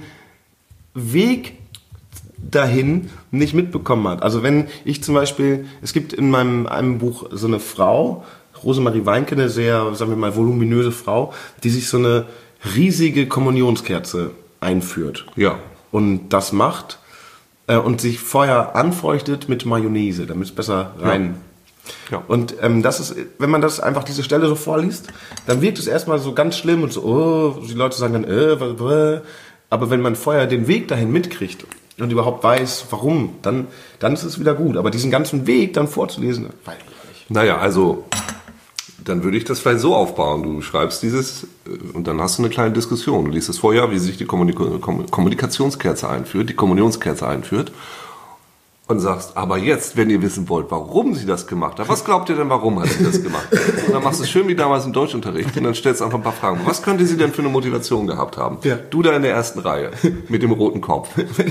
Speaker 1: Weg dahin nicht mitbekommen hat. Also wenn ich zum Beispiel, es gibt in meinem einem Buch so eine Frau, Rosemarie Weinke, eine sehr, sagen wir mal, voluminöse Frau, die sich so eine riesige Kommunionskerze einführt.
Speaker 2: Ja.
Speaker 1: Und das macht äh, und sich vorher anfeuchtet mit Mayonnaise, damit es besser rein...
Speaker 2: Ja. Ja.
Speaker 1: Und ähm, das ist, wenn man das einfach diese Stelle so vorliest, dann wirkt es erstmal so ganz schlimm und so, oh, die Leute sagen dann, äh, was, was. Aber wenn man vorher den Weg dahin mitkriegt und überhaupt weiß, warum, dann, dann ist es wieder gut. Aber diesen ganzen Weg dann vorzulesen, weiß ich nicht.
Speaker 2: Naja, also, dann würde ich das vielleicht so aufbauen. Du schreibst dieses und dann hast du eine kleine Diskussion. Du liest es vorher, wie sich die Kommunik- Kommunikationskerze einführt, die Kommunionskerze einführt. Und dann sagst du, okay, Freunde, hier kommen jetzt mal die drei Seiten, wo ich richtig geil, richtig geil so die Stimmung aufbaue. Aber wenn es dann, also wenn ihr wissen wollt, wofür ich sie aufgebaut habe, da ist der kleine Merchandise-Stand da vorne, da könnt ihr das Buch dann mitnehmen. Das Problem ist, dass ich die und sagst, aber jetzt, wenn ihr wissen wollt, warum sie das gemacht hat, was glaubt ihr denn, warum hat sie das gemacht? Und dann machst du es schön wie damals im Deutschunterricht und dann stellst du einfach ein paar Fragen. Was könnte sie denn für eine Motivation gehabt haben?
Speaker 1: Ja.
Speaker 2: Du da in der ersten Reihe mit dem roten Kopf.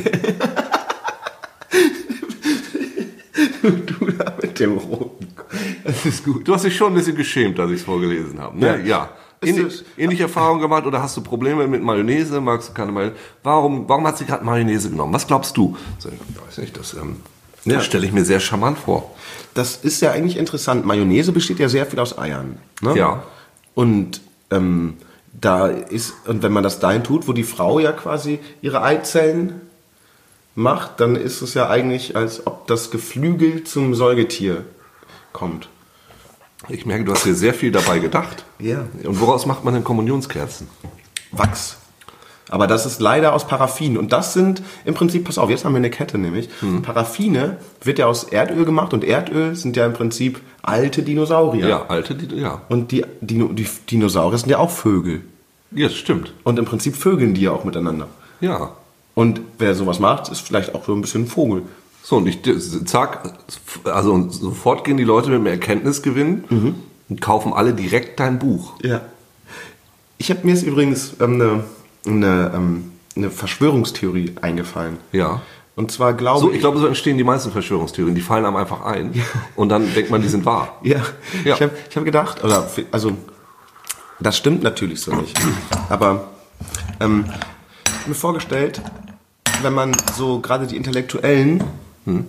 Speaker 1: Du da mit dem roten Kopf.
Speaker 2: Das ist gut. Du hast dich schon ein bisschen geschämt, als ich es vorgelesen habe. Ne?
Speaker 1: Ja.
Speaker 2: Ja. Ähnlich, ähnliche Erfahrungen gemacht oder hast du Probleme mit Mayonnaise? Magst du keine Mayonnaise? Warum, warum hat sie gerade Mayonnaise genommen? Was glaubst du? So, ich weiß nicht, das, ähm,
Speaker 1: Ja.
Speaker 2: das stelle ich mir sehr charmant vor.
Speaker 1: Das ist ja eigentlich interessant. Mayonnaise besteht ja sehr viel aus Eiern. Ne?
Speaker 2: Ja.
Speaker 1: Und ähm, da ist, und wenn man das dahin tut, wo die Frau ja quasi ihre Eizellen macht, dann ist es ja eigentlich, als ob das Geflügel zum Säugetier kommt.
Speaker 2: Ich merke, du hast dir sehr viel dabei gedacht.
Speaker 1: Ja.
Speaker 2: Und woraus macht man denn Kommunionskerzen?
Speaker 1: Wachs. Aber das ist leider aus Paraffin. Und das sind im Prinzip, pass auf, jetzt haben wir eine Kette nämlich.
Speaker 2: Hm.
Speaker 1: Paraffine wird ja aus Erdöl gemacht und Erdöl sind ja im Prinzip alte Dinosaurier.
Speaker 2: Ja, alte, die, ja.
Speaker 1: Und die, Dino, die Dinosaurier sind ja auch Vögel.
Speaker 2: Ja, das stimmt.
Speaker 1: Und im Prinzip vögeln die ja auch miteinander.
Speaker 2: Ja.
Speaker 1: Und wer sowas macht, ist vielleicht auch so ein bisschen ein Vogel.
Speaker 2: So, und ich zack, also sofort gehen die Leute mit einem Erkenntnisgewinn
Speaker 1: Mhm.
Speaker 2: und kaufen alle direkt dein Buch.
Speaker 1: Ja. Ich habe mir jetzt übrigens ähm, eine, eine, ähm, eine Verschwörungstheorie eingefallen.
Speaker 2: Ja.
Speaker 1: Und zwar glaube
Speaker 2: So,
Speaker 1: ich...
Speaker 2: ich glaube, so entstehen die meisten Verschwörungstheorien. Die fallen einem einfach ein. Und dann denkt man, die sind wahr.
Speaker 1: Ja,
Speaker 2: Ja.
Speaker 1: ich habe ich hab gedacht, oder, also, das stimmt natürlich so nicht. Aber ähm, ich habe mir vorgestellt, wenn man so gerade die Intellektuellen hm,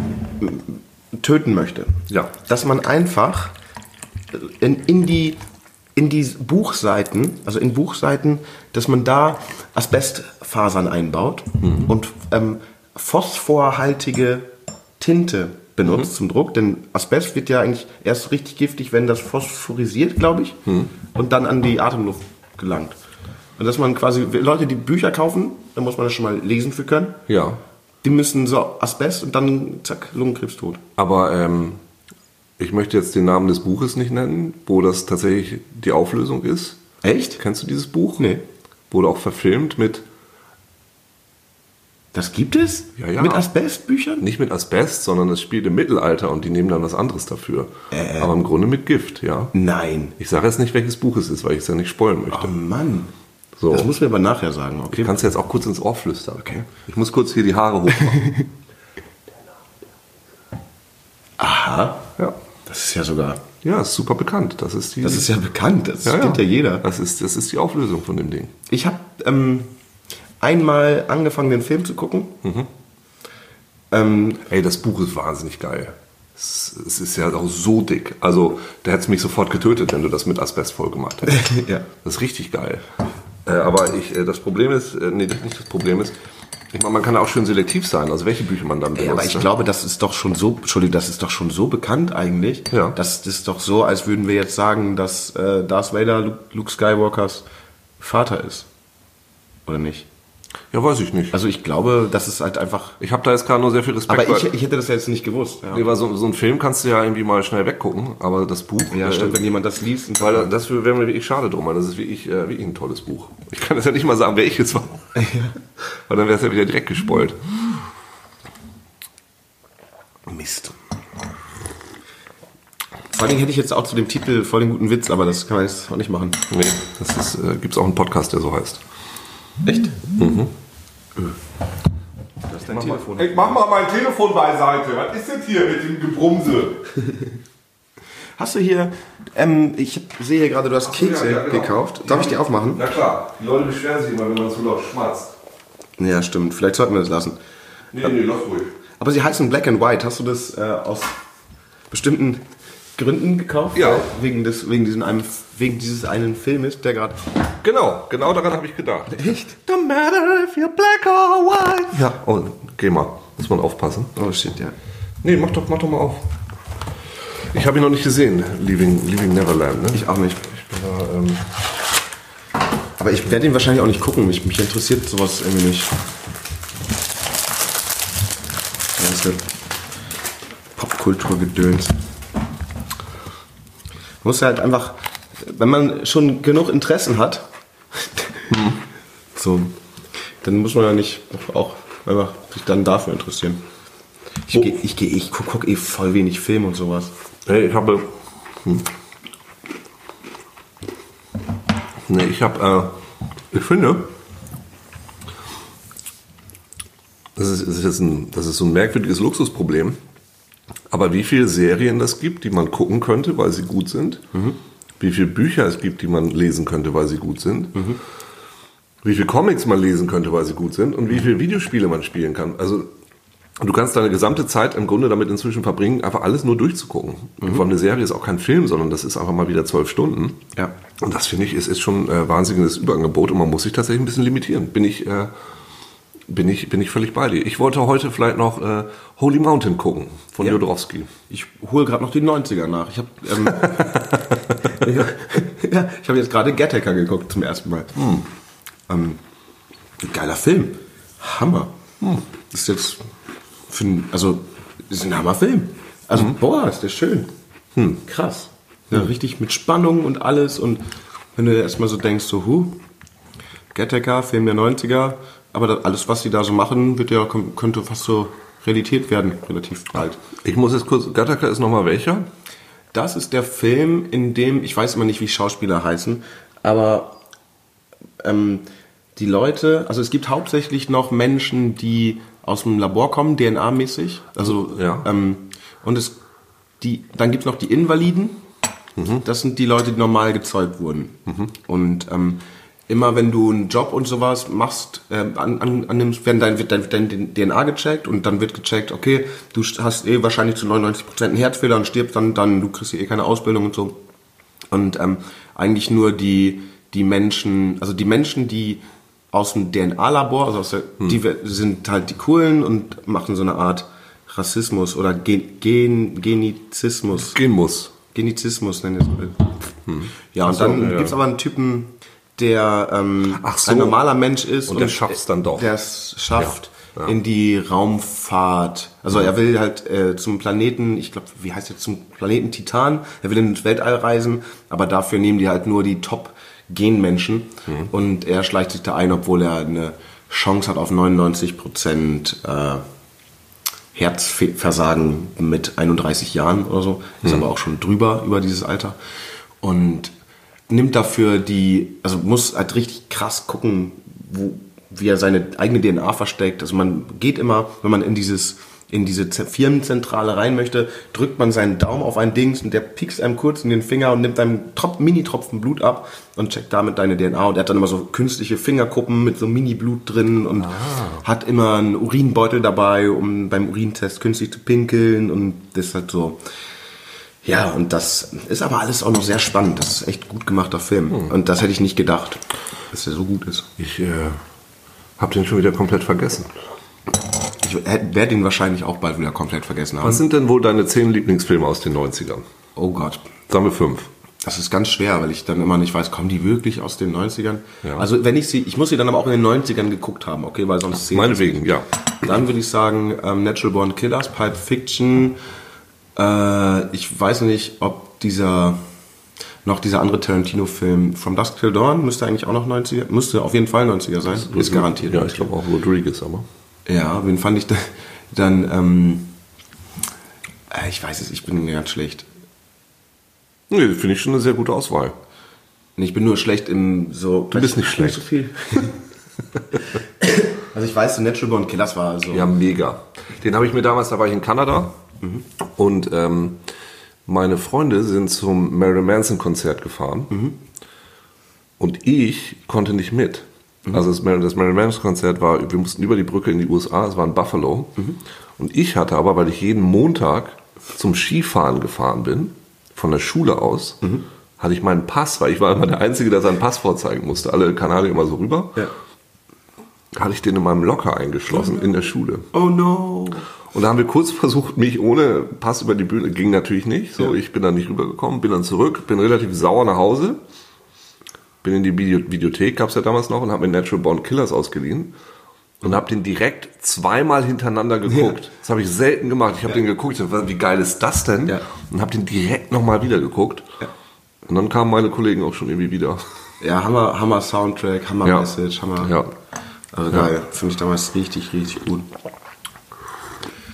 Speaker 1: töten möchte,
Speaker 2: Ja.
Speaker 1: dass man einfach in, in die in die Buchseiten, also in Buchseiten, dass man da Asbestfasern einbaut
Speaker 2: Mhm.
Speaker 1: und ähm, phosphorhaltige Tinte benutzt zum Druck, denn Asbest wird ja eigentlich erst richtig giftig, wenn das phosphorisiert, glaube ich,
Speaker 2: Mhm.
Speaker 1: und dann an die Atemluft gelangt. Und dass man quasi, Leute, die Bücher kaufen, da muss man das schon mal lesen für können,
Speaker 2: Ja.
Speaker 1: die müssen so Asbest und dann zack, Lungenkrebs tot.
Speaker 2: Aber ähm, ich möchte jetzt den Namen des Buches nicht nennen, wo das tatsächlich die Auflösung ist.
Speaker 1: Echt?
Speaker 2: Kennst du dieses Buch?
Speaker 1: Nee.
Speaker 2: Wurde auch verfilmt mit,
Speaker 1: Das gibt es?
Speaker 2: Ja, ja.
Speaker 1: Mit Asbestbüchern?
Speaker 2: nicht mit Asbest, sondern es spielt im Mittelalter und die nehmen dann was anderes dafür.
Speaker 1: Äh.
Speaker 2: Aber im Grunde mit Gift, ja.
Speaker 1: Nein.
Speaker 2: Ich sage jetzt nicht, welches Buch es ist, weil ich es ja nicht spoilen möchte.
Speaker 1: Oh Mann.
Speaker 2: So.
Speaker 1: Das muss mir aber nachher sagen, okay?
Speaker 2: Du kannst jetzt auch kurz ins Ohr flüstern.
Speaker 1: Okay.
Speaker 2: Ich muss kurz hier die Haare hochmachen.
Speaker 1: Aha.
Speaker 2: ja.
Speaker 1: Das ist ja sogar,
Speaker 2: Ja, ist super bekannt. Das ist die.
Speaker 1: das ist ja bekannt, das kennt ja jeder.
Speaker 2: Das ist, das ist die Auflösung von dem Ding.
Speaker 1: Ich habe ähm, einmal angefangen, den Film zu gucken. Ähm,
Speaker 2: Ey, das Buch ist wahnsinnig geil. Es, es ist ja auch so dick. Also, da hätte es mich sofort getötet, wenn du das mit Asbest voll gemacht hättest.
Speaker 1: ja.
Speaker 2: Das ist richtig geil. Äh, aber ich, äh, das Problem ist, äh, nee, nicht das Problem ist, ich meine, man kann auch schön selektiv sein, also welche Bücher man dann benutzt.
Speaker 1: Ja, aber ich
Speaker 2: ne?
Speaker 1: glaube, das ist doch schon so, Entschuldigung, das ist doch schon so bekannt eigentlich.
Speaker 2: Ja.
Speaker 1: Das ist doch so, als würden wir jetzt sagen, dass äh, Darth Vader Luke, Luke Skywalkers Vater ist. Oder nicht?
Speaker 2: Ja, weiß ich nicht.
Speaker 1: Also ich glaube, das ist halt einfach...
Speaker 2: Ich habe da jetzt gerade nur sehr viel Respekt.
Speaker 1: Aber ich,
Speaker 2: weil-
Speaker 1: ich hätte das ja jetzt nicht gewusst. Ja,
Speaker 2: nee, weil so, so ein Film kannst du ja irgendwie mal schnell weggucken, aber das Buch...
Speaker 1: ja
Speaker 2: äh,
Speaker 1: stimmt, wenn jemand das liest. Und
Speaker 2: Weil das wäre mir wirklich schade drum, weil das ist wirklich, äh, wirklich ein tolles Buch. Ich kann das ja nicht mal sagen, wer ich es war. Weil dann wäre es ja wieder direkt gespoilt.
Speaker 1: Mist. Vor allem hätte ich jetzt auch zu dem Titel voll den guten Witz, aber das kann man jetzt auch nicht machen.
Speaker 2: Nee, das ist, äh, gibt's auch einen Podcast, der so heißt.
Speaker 1: Echt? Mhm. Das ist dein Telefon.
Speaker 2: Ich mach mal mein Telefon beiseite. Was ist das hier mit dem Gebrumse?
Speaker 1: Hast du hier, ähm, ich sehe hier gerade, du hast Kekse
Speaker 2: ja, ja, genau.
Speaker 1: gekauft. Darf ich die aufmachen?
Speaker 2: Na klar, die Leute beschweren sich immer, wenn man zu laut schmatzt.
Speaker 1: Ja, stimmt. Vielleicht sollten wir das lassen.
Speaker 2: Nee, nee, lass ruhig.
Speaker 1: Aber sie heißen Black and White. Hast du das äh, aus bestimmten Gründen gekauft?
Speaker 2: Ja.
Speaker 1: Wegen, des, wegen, diesen einem, wegen dieses einen Filmes, der gerade...
Speaker 2: Genau, genau daran habe ich gedacht.
Speaker 1: Echt?
Speaker 2: Don't matter if you're black or white. Ja, oh, geh mal. Muss man aufpassen.
Speaker 1: Oh shit, ja.
Speaker 2: Nee, mach doch, mach doch mal auf. Ich habe ihn noch nicht gesehen, Leaving, Leaving Neverland. Ne?
Speaker 1: Ich auch nicht.
Speaker 2: Ich bin da, ähm,
Speaker 1: Aber ich werde ihn wahrscheinlich auch nicht gucken. Mich, mich interessiert sowas irgendwie nicht. Das ist ja Popkulturgedöns. Man muss halt einfach, wenn man schon genug Interessen hat, hm. so, dann muss man ja nicht auch einfach sich dann dafür interessieren. Ich, oh. geh, ich, geh, ich guck, guck eh voll wenig Film und sowas.
Speaker 2: Hey, ich habe... Hm. Nee, ich habe... Äh, ich finde... Das ist, das, ist ein, das ist so ein merkwürdiges Luxusproblem. Aber wie viele Serien es gibt, die man gucken könnte, weil sie gut sind. Mhm. Wie viele Bücher es gibt, die man lesen könnte, weil sie gut sind. Mhm. Wie viele Comics man lesen könnte, weil sie gut sind. Und wie viele Videospiele man spielen kann. Also du kannst deine gesamte Zeit im Grunde damit inzwischen verbringen, einfach alles nur durchzugucken. Mhm. Von eine Serie ist auch kein Film, sondern das ist einfach mal wieder zwölf Stunden. Ja. Und das finde ich, ist, ist schon ein äh, wahnsinniges Überangebot. Und man muss sich tatsächlich ein bisschen limitieren. Bin ich... Äh, Bin ich, bin ich völlig bei dir. Ich wollte heute vielleicht noch äh, Holy Mountain gucken von ja. Jodorowsky.
Speaker 1: Ich hole gerade noch die neunziger nach. Ich habe ähm, ja, ich hab jetzt gerade Gattaca geguckt zum ersten Mal. Hm. Ähm, geiler Film. Hammer. Hm. Das ist jetzt für ein, also ist ein Hammerfilm. Also mhm. boah, ist der schön. Hm. Krass. Ja, richtig mit Spannung und alles. Und wenn du erstmal so denkst, so hu, Gattaca, Film der neunziger. Aber das, alles, was sie da so machen, wird ja, könnte fast so Realität werden, relativ bald.
Speaker 2: Ich muss jetzt kurz, Gattaca ist nochmal welcher?
Speaker 1: Das ist der Film, in dem, ich weiß immer nicht, wie Schauspieler heißen, aber ähm, die Leute, also es gibt hauptsächlich noch Menschen, die aus dem Labor kommen, D N A-mäßig. Also, ja. ähm, und es, die, dann gibt es noch die Invaliden, mhm. das sind die Leute, die normal gezeugt wurden. Mhm. Und ähm, immer wenn du einen Job und sowas machst, äh, an, an, annimmst, werden dein, wird dein, dein D N A gecheckt und dann wird gecheckt, okay, du hast eh wahrscheinlich zu neunundneunzig Prozent einen Herzfehler und stirbst dann, dann du kriegst eh keine Ausbildung und so. Und ähm, eigentlich nur die, die Menschen, also die Menschen, die aus dem D N A-Labor, also aus der, hm. die sind halt die Coolen und machen so eine Art Rassismus oder Gen, Gen, Genizismus.
Speaker 2: Genmus.
Speaker 1: Genizismus nennen wir es. Hm. Ja, und so, dann ja. gibt's aber einen Typen, der ähm, so. ein normaler Mensch ist
Speaker 2: und, und der schafft es dann doch.
Speaker 1: Der es schafft ja. Ja. in die Raumfahrt. Also mhm. er will halt äh, zum Planeten, ich glaube, wie heißt der, zum Planeten Titan. Er will ins Weltall reisen, aber dafür nehmen die halt nur die Top-Genmenschen. Mhm. Und er schleicht sich da ein, obwohl er eine Chance hat auf neunundneunzig Prozent äh, Herzversagen mit einunddreißig Jahren oder so. Ist mhm. aber auch schon drüber, über dieses Alter. Und nimmt dafür die, also muss halt richtig krass gucken, wo, wie er seine eigene D N A versteckt. Also man geht immer, wenn man in dieses, in diese Firmenzentrale rein möchte, drückt man seinen Daumen auf ein Dings und der piekst einem kurz in den Finger und nimmt einem Trop- Mini-Tropfen Blut ab und checkt damit deine D N A. Und er hat dann immer so künstliche Fingerkuppen mit so Mini-Blut drin und ah. hat immer einen Urinbeutel dabei, um beim Urintest künstlich zu pinkeln und das ist halt so. Ja, und das ist aber alles auch noch sehr spannend. Das ist echt gut gemachter Film. Hm. Und das hätte ich nicht gedacht, dass der so gut ist.
Speaker 2: Ich äh, habe den schon wieder komplett vergessen.
Speaker 1: Ich werde ihn wahrscheinlich auch bald wieder komplett vergessen haben.
Speaker 2: Was sind denn wohl deine zehn Lieblingsfilme aus den neunzigern?
Speaker 1: Oh Gott.
Speaker 2: Sagen wir fünf.
Speaker 1: Das ist ganz schwer, weil ich dann immer nicht weiß, kommen die wirklich aus den neunzigern? Ja. Also wenn ich sie, ich muss sie dann aber auch in den neunzigern geguckt haben, okay, weil sonst zehn.
Speaker 2: Meinetwegen, ja.
Speaker 1: Dann würde ich sagen, ähm, Natural Born Killers, Pulp Fiction. Äh, ich weiß nicht, ob dieser noch dieser andere Tarantino-Film From Dusk Till Dawn müsste eigentlich auch noch neunziger, müsste auf jeden Fall neunziger sein, ist, ist garantiert.
Speaker 2: Ja, ich glaube auch Rodriguez, aber.
Speaker 1: Ja, wen fand ich da, dann, ähm, äh, ich weiß es, ich bin ganz schlecht.
Speaker 2: Nee, finde ich schon eine sehr gute Auswahl.
Speaker 1: Ich bin nur schlecht im so.
Speaker 2: Du bist nicht schlecht.
Speaker 1: Nicht so viel. Also ich weiß, so Natural Born Killers war so.
Speaker 2: Ja, mega. Den habe ich mir damals, da war ich in Kanada. Mhm. Und ähm, meine Freunde sind zum Marilyn Manson Konzert gefahren mhm. und ich konnte nicht mit. Mhm. Also das, das Marilyn Manson Konzert war, wir mussten über die Brücke in die U S A, es war in Buffalo. Mhm. Und ich hatte aber, weil ich jeden Montag zum Skifahren gefahren bin, von der Schule aus, mhm. hatte ich meinen Pass, weil ich war immer der Einzige, der seinen Pass vorzeigen musste. Alle Kanadier immer so rüber. Ja. Hatte ich den in meinem Locker eingeschlossen oh no. in der Schule.
Speaker 1: Oh no!
Speaker 2: Und da haben wir kurz versucht, mich ohne Pass über die Bühne, ging natürlich nicht. So, ja. Ich bin dann nicht rübergekommen, bin dann zurück, bin relativ sauer nach Hause, bin in die Video- Videothek, gab's ja damals noch, und habe mir Natural Born Killers ausgeliehen und habe den direkt zweimal hintereinander geguckt. Ja. Das habe ich selten gemacht. Ich habe ja. den geguckt, ich dachte, wie geil ist das denn? Ja. Und habe den direkt nochmal wieder geguckt. Ja. Und dann kamen meine Kollegen auch schon irgendwie wieder.
Speaker 1: Ja, Hammer, Hammer Soundtrack, Hammer ja. Message, Hammer. Ja. Also geil, ja. Finde ich damals richtig, richtig gut.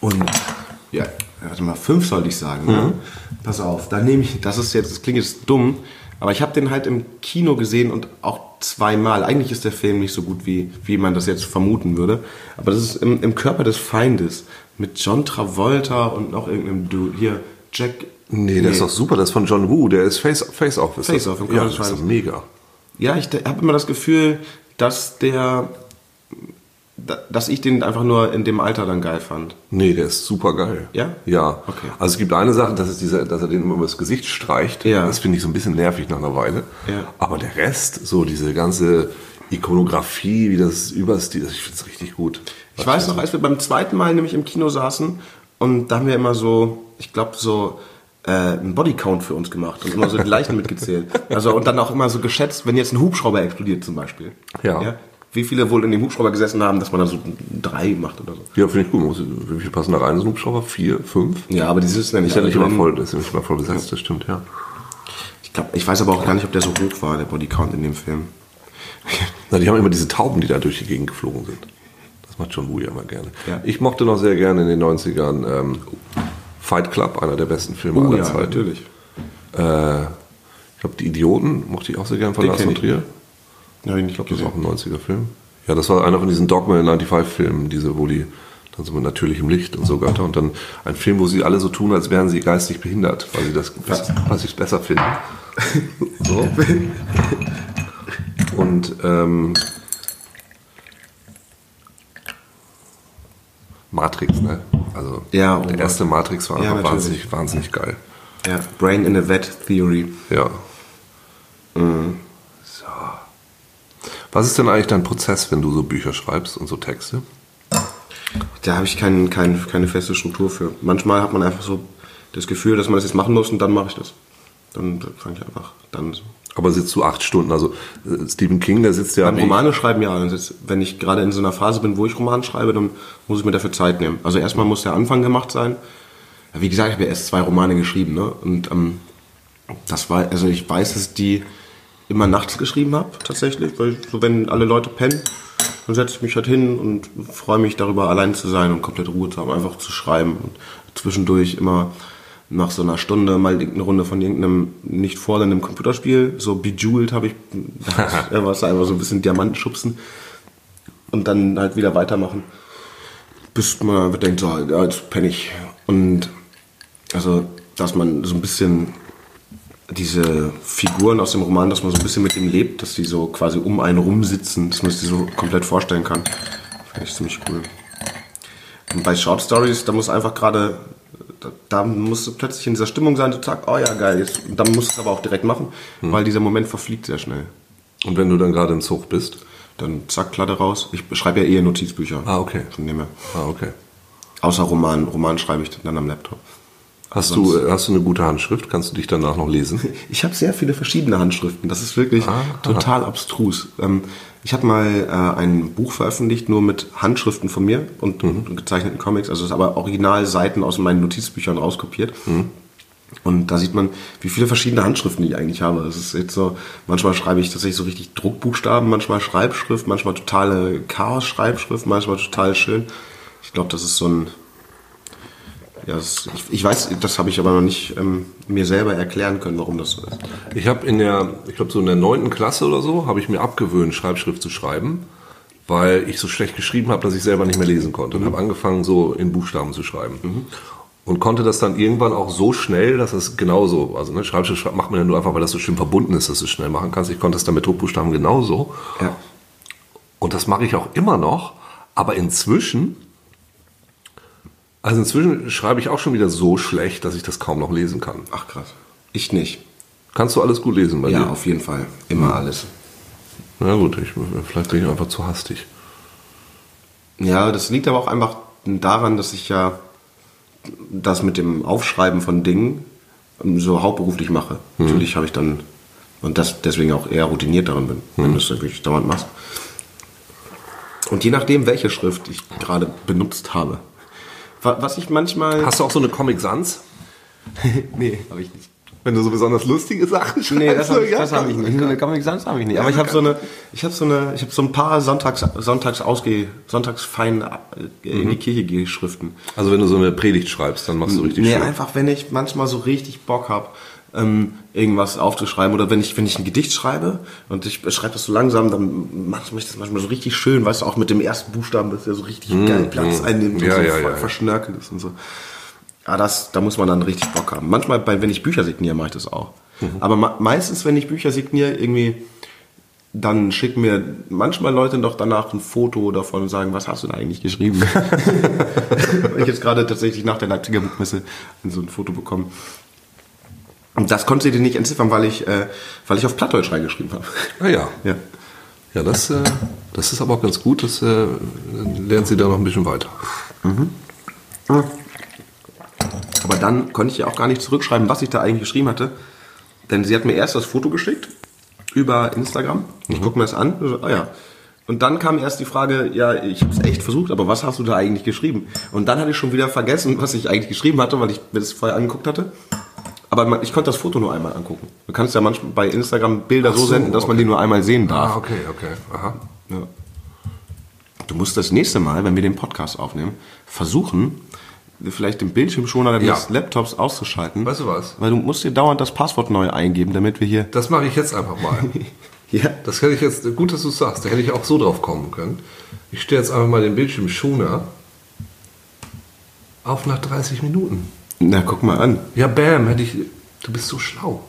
Speaker 1: Und ja, warte mal, fünf sollte ich sagen. Mhm. Ne? Pass auf, da nehme ich, das ist jetzt, das klingt jetzt dumm, aber ich habe den halt im Kino gesehen und auch zweimal. Eigentlich ist der Film nicht so gut, wie, wie man das jetzt vermuten würde. Aber das ist im, im Körper des Feindes mit John Travolta und noch irgendeinem Dude. Hier, Jack...
Speaker 2: Nee, der nee. ist doch super, das ist von John Woo, der ist Face, Face Off. Ist
Speaker 1: Face Off, im Körper
Speaker 2: ja,
Speaker 1: des Feindes.
Speaker 2: Das ist mega.
Speaker 1: Ja, ich habe immer das Gefühl, dass der... dass ich den einfach nur in dem Alter dann geil fand.
Speaker 2: Nee, der ist super geil.
Speaker 1: Ja?
Speaker 2: Ja.
Speaker 1: Okay.
Speaker 2: Also es gibt eine Sache, das ist dieser, dass er den immer über das Gesicht streicht.
Speaker 1: Ja.
Speaker 2: Das finde ich so ein bisschen nervig nach einer Weile.
Speaker 1: Ja.
Speaker 2: Aber der Rest, so diese ganze Ikonografie, wie das Überstil, ich finde es richtig gut.
Speaker 1: Ich weiß noch, als wir beim zweiten Mal nämlich im Kino saßen und da haben wir immer so, ich glaube so äh, einen Bodycount für uns gemacht und immer so die Leichen mitgezählt. Also und dann auch immer so geschätzt, wenn jetzt ein Hubschrauber explodiert zum Beispiel.
Speaker 2: Ja.
Speaker 1: ja? Wie viele wohl in dem Hubschrauber gesessen haben, dass man da so drei macht oder so.
Speaker 2: Ja, finde ich gut. Wie viele passen da rein, so ein Hubschrauber? Vier, fünf?
Speaker 1: Ja, aber die sind ja nicht,
Speaker 2: ist ja nicht immer voll, das ist ja nicht immer voll besetzt, ja. Das stimmt, ja.
Speaker 1: Ich glaube, ich weiß aber auch gar nicht, ob der so hoch war, der Bodycount in dem Film.
Speaker 2: Na, die haben immer diese Tauben, die da durch die Gegend geflogen sind. Das macht John Woo ja immer gerne.
Speaker 1: Ja.
Speaker 2: Ich mochte noch sehr gerne in den neunzigern ähm, Fight Club, einer der besten Filme
Speaker 1: oh,
Speaker 2: aller
Speaker 1: ja,
Speaker 2: Zeiten.
Speaker 1: natürlich.
Speaker 2: Äh, ich glaube, Die Idioten mochte ich auch sehr gerne von Lars von Trier.
Speaker 1: Ja, ich
Speaker 2: ich glaube, das ist auch ein neunziger Film. Ja, das war einer von diesen Dogma fünfundneunzig Filmen, diese, wo die dann so mit natürlichem Licht und so weiter. Und dann ein Film, wo sie alle so tun, als wären sie geistig behindert, weil sie das, was sie besser finden. So. Und ähm, Matrix, ne? Also
Speaker 1: ja, oh
Speaker 2: der erste
Speaker 1: Gott.
Speaker 2: Matrix war einfach ja, wahnsinnig, wahnsinnig geil.
Speaker 1: Ja, Brain in a Vat Theory.
Speaker 2: Ja. Mhm. So. Was ist denn eigentlich dein Prozess, wenn du so Bücher schreibst und so Texte?
Speaker 1: Da habe ich kein, kein, keine feste Struktur für. Manchmal hat man einfach so das Gefühl, dass man das jetzt machen muss und dann mache ich das. Dann fange ich einfach dann so.
Speaker 2: Aber sitzt du acht Stunden? Also Stephen King, der sitzt ja...
Speaker 1: Beim Romane schreiben, ja. Wenn ich gerade in so einer Phase bin, wo ich Roman schreibe, dann muss ich mir dafür Zeit nehmen. Also erstmal muss der Anfang gemacht sein. Wie gesagt, ich habe ja erst zwei Romane geschrieben. Ne? Und ähm, das war, also ich weiß, dass ich die immer nachts geschrieben habe, tatsächlich. Weil so, wenn alle Leute pennen, dann setze ich mich halt hin und freue mich darüber, allein zu sein und komplett Ruhe zu haben, einfach zu schreiben. Und zwischendurch immer nach so einer Stunde mal eine Runde von irgendeinem nicht fordernden Computerspiel, so Bejeweled habe ich, da war es einfach so ein bisschen Diamanten schubsen und dann halt wieder weitermachen, bis man denkt, so, ja, jetzt penne ich. Und also, dass man so ein bisschen diese Figuren aus dem Roman, dass man so ein bisschen mit ihm lebt, dass die so quasi um einen rumsitzen, dass man sich die so komplett vorstellen kann. Finde ich ziemlich cool. Und bei Short Stories, da muss einfach gerade, da, da musst du plötzlich in dieser Stimmung sein, du sagst, oh ja, geil, jetzt, dann musst du es aber auch direkt machen, hm. weil dieser Moment verfliegt sehr schnell.
Speaker 2: Und wenn du dann gerade im Zug bist?
Speaker 1: Dann zack, Klatte raus. Ich schreibe ja eher Notizbücher.
Speaker 2: Ah, okay.
Speaker 1: Von dem her.
Speaker 2: Ah, okay.
Speaker 1: Außer Roman. Roman schreibe ich dann am Laptop.
Speaker 2: Hast du, hast du eine gute Handschrift? Kannst du dich danach noch lesen?
Speaker 1: Ich habe sehr viele verschiedene Handschriften. Das ist wirklich ah, total abstrus. Ich habe mal äh, ein Buch veröffentlicht, nur mit Handschriften von mir und, mhm. und gezeichneten Comics. Also es ist aber original Seiten aus meinen Notizbüchern rauskopiert. Mhm. Und da sieht man, wie viele verschiedene Handschriften ich eigentlich habe. Es ist jetzt so, manchmal schreibe ich tatsächlich so richtig Druckbuchstaben, manchmal Schreibschrift, manchmal totale Chaos-Schreibschrift, manchmal total schön. Ich glaube, das ist so ein... Ja, das, ich, ich weiß, das habe ich aber noch nicht ähm, mir selber erklären können, warum das so ist.
Speaker 2: Ich habe in der, ich glaube so in der neunten Klasse oder so, habe ich mir abgewöhnt, Schreibschrift zu schreiben, weil ich so schlecht geschrieben habe, dass ich selber nicht mehr lesen konnte. Und mhm. habe angefangen, so in Buchstaben zu schreiben. Mhm. Und konnte das dann irgendwann auch so schnell, dass es genauso, also ne, Schreibschrift macht man ja nur einfach, weil das so schön verbunden ist, dass du es schnell machen kannst. Ich konnte es dann mit Druckbuchstaben genauso.
Speaker 1: Ja.
Speaker 2: Und das mache ich auch immer noch, aber inzwischen... Also inzwischen schreibe ich auch schon wieder so schlecht, dass ich das kaum noch lesen kann.
Speaker 1: Ach krass. Ich nicht.
Speaker 2: Kannst du alles gut lesen bei
Speaker 1: ja,
Speaker 2: dir?
Speaker 1: Ja, auf jeden Fall. Immer mhm. alles.
Speaker 2: Na gut, ich, vielleicht bin ich einfach zu hastig.
Speaker 1: Ja, das liegt aber auch einfach daran, dass ich ja das mit dem Aufschreiben von Dingen so hauptberuflich mache. Mhm. Natürlich habe ich dann, und das deswegen auch eher routiniert darin bin, mhm. wenn du das wirklich dauernd machst. Und je nachdem, welche Schrift ich gerade benutzt habe, was ich manchmal...
Speaker 2: Hast du auch so eine Comic Sans?
Speaker 1: Nee, habe ich nicht.
Speaker 2: Wenn du so besonders lustige Sachen schreibst.
Speaker 1: Nee, das habe ich,
Speaker 2: ja,
Speaker 1: das hab ich nicht. Eine Comic Sans habe ich nicht. Aber ich habe so eine, ich habe so eine, ich habe so ein paar Sonntags, Sonntags ausge, Sonntagsfein in die Kirche gehe Schriften.
Speaker 2: Also wenn du so eine Predigt schreibst, dann machst du richtig
Speaker 1: Nee,
Speaker 2: schön.
Speaker 1: einfach wenn ich manchmal so richtig Bock habe, ähm, irgendwas aufzuschreiben oder wenn ich wenn ich ein Gedicht schreibe und ich schreibe das so langsam, dann mache ich das manchmal so richtig schön, weißt du, auch mit dem ersten Buchstaben, dass der so richtig
Speaker 2: Mm,
Speaker 1: geil Platz
Speaker 2: mm.
Speaker 1: einnimmt und
Speaker 2: Ja,
Speaker 1: so
Speaker 2: ja,
Speaker 1: voll
Speaker 2: ja, ja.
Speaker 1: verschnörkelt ist und so. Ja, das, da muss man dann richtig Bock haben. Manchmal, bei, wenn ich Bücher signiere, mache ich das auch. Mhm. Aber ma- meistens, wenn ich Bücher signiere, irgendwie, dann schicken mir manchmal Leute doch danach ein Foto davon und sagen, was hast du da eigentlich geschrieben? Ich jetzt gerade tatsächlich nach der Leipziger Buchmesse so ein Foto bekommen. Und das konnte ich dir nicht entziffern, weil ich, äh, weil ich auf Plattdeutsch reingeschrieben habe.
Speaker 2: Ah ja.
Speaker 1: Ja.
Speaker 2: Ja, das, äh, das ist aber auch ganz gut. Das äh, lernt sie da noch ein bisschen weiter.
Speaker 1: Mhm. Aber dann konnte ich ja auch gar nicht zurückschreiben, was ich da eigentlich geschrieben hatte. Denn sie hat mir erst das Foto geschickt über Instagram. Ich gucke mir das an. So, ah ja. Und dann kam erst die Frage, ja, ich habe es echt versucht, aber was hast du da eigentlich geschrieben? Und dann hatte ich schon wieder vergessen, was ich eigentlich geschrieben hatte, weil ich mir das vorher angeguckt hatte. Aber man, ich konnte das Foto nur einmal angucken. Du kannst ja manchmal bei Instagram Bilder
Speaker 2: Ach
Speaker 1: so,
Speaker 2: so,
Speaker 1: senden, dass man
Speaker 2: okay.
Speaker 1: die nur einmal sehen darf.
Speaker 2: Ah, okay, okay. Aha.
Speaker 1: Ja. Du musst das nächste Mal, wenn wir den Podcast aufnehmen, versuchen, vielleicht den Bildschirmschoner deines
Speaker 2: Ja.
Speaker 1: Laptops auszuschalten.
Speaker 2: Weißt du was?
Speaker 1: Weil du musst dir dauernd das Passwort neu eingeben, damit wir hier...
Speaker 2: Das mache ich jetzt einfach mal.
Speaker 1: Ja.
Speaker 2: Das hätte ich jetzt, gut, dass du es sagst, da hätte ich auch so drauf kommen können. Ich stelle jetzt einfach mal den Bildschirmschoner auf nach dreißig Minuten.
Speaker 1: Na, guck mal an.
Speaker 2: Ja, bam, hätte ich, du bist so schlau.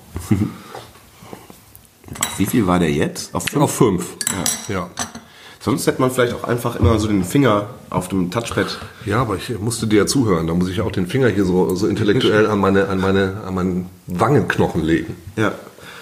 Speaker 1: Wie viel war der jetzt? Auf fünf?
Speaker 2: Auf fünf.
Speaker 1: Ja.
Speaker 2: Ja.
Speaker 1: Sonst hätte man vielleicht auch einfach immer so den Finger auf dem Touchpad...
Speaker 2: Ja, aber ich musste dir ja zuhören. Da muss ich auch den Finger hier so, so intellektuell an meine, an meine, an meinen Wangenknochen legen.
Speaker 1: Ja.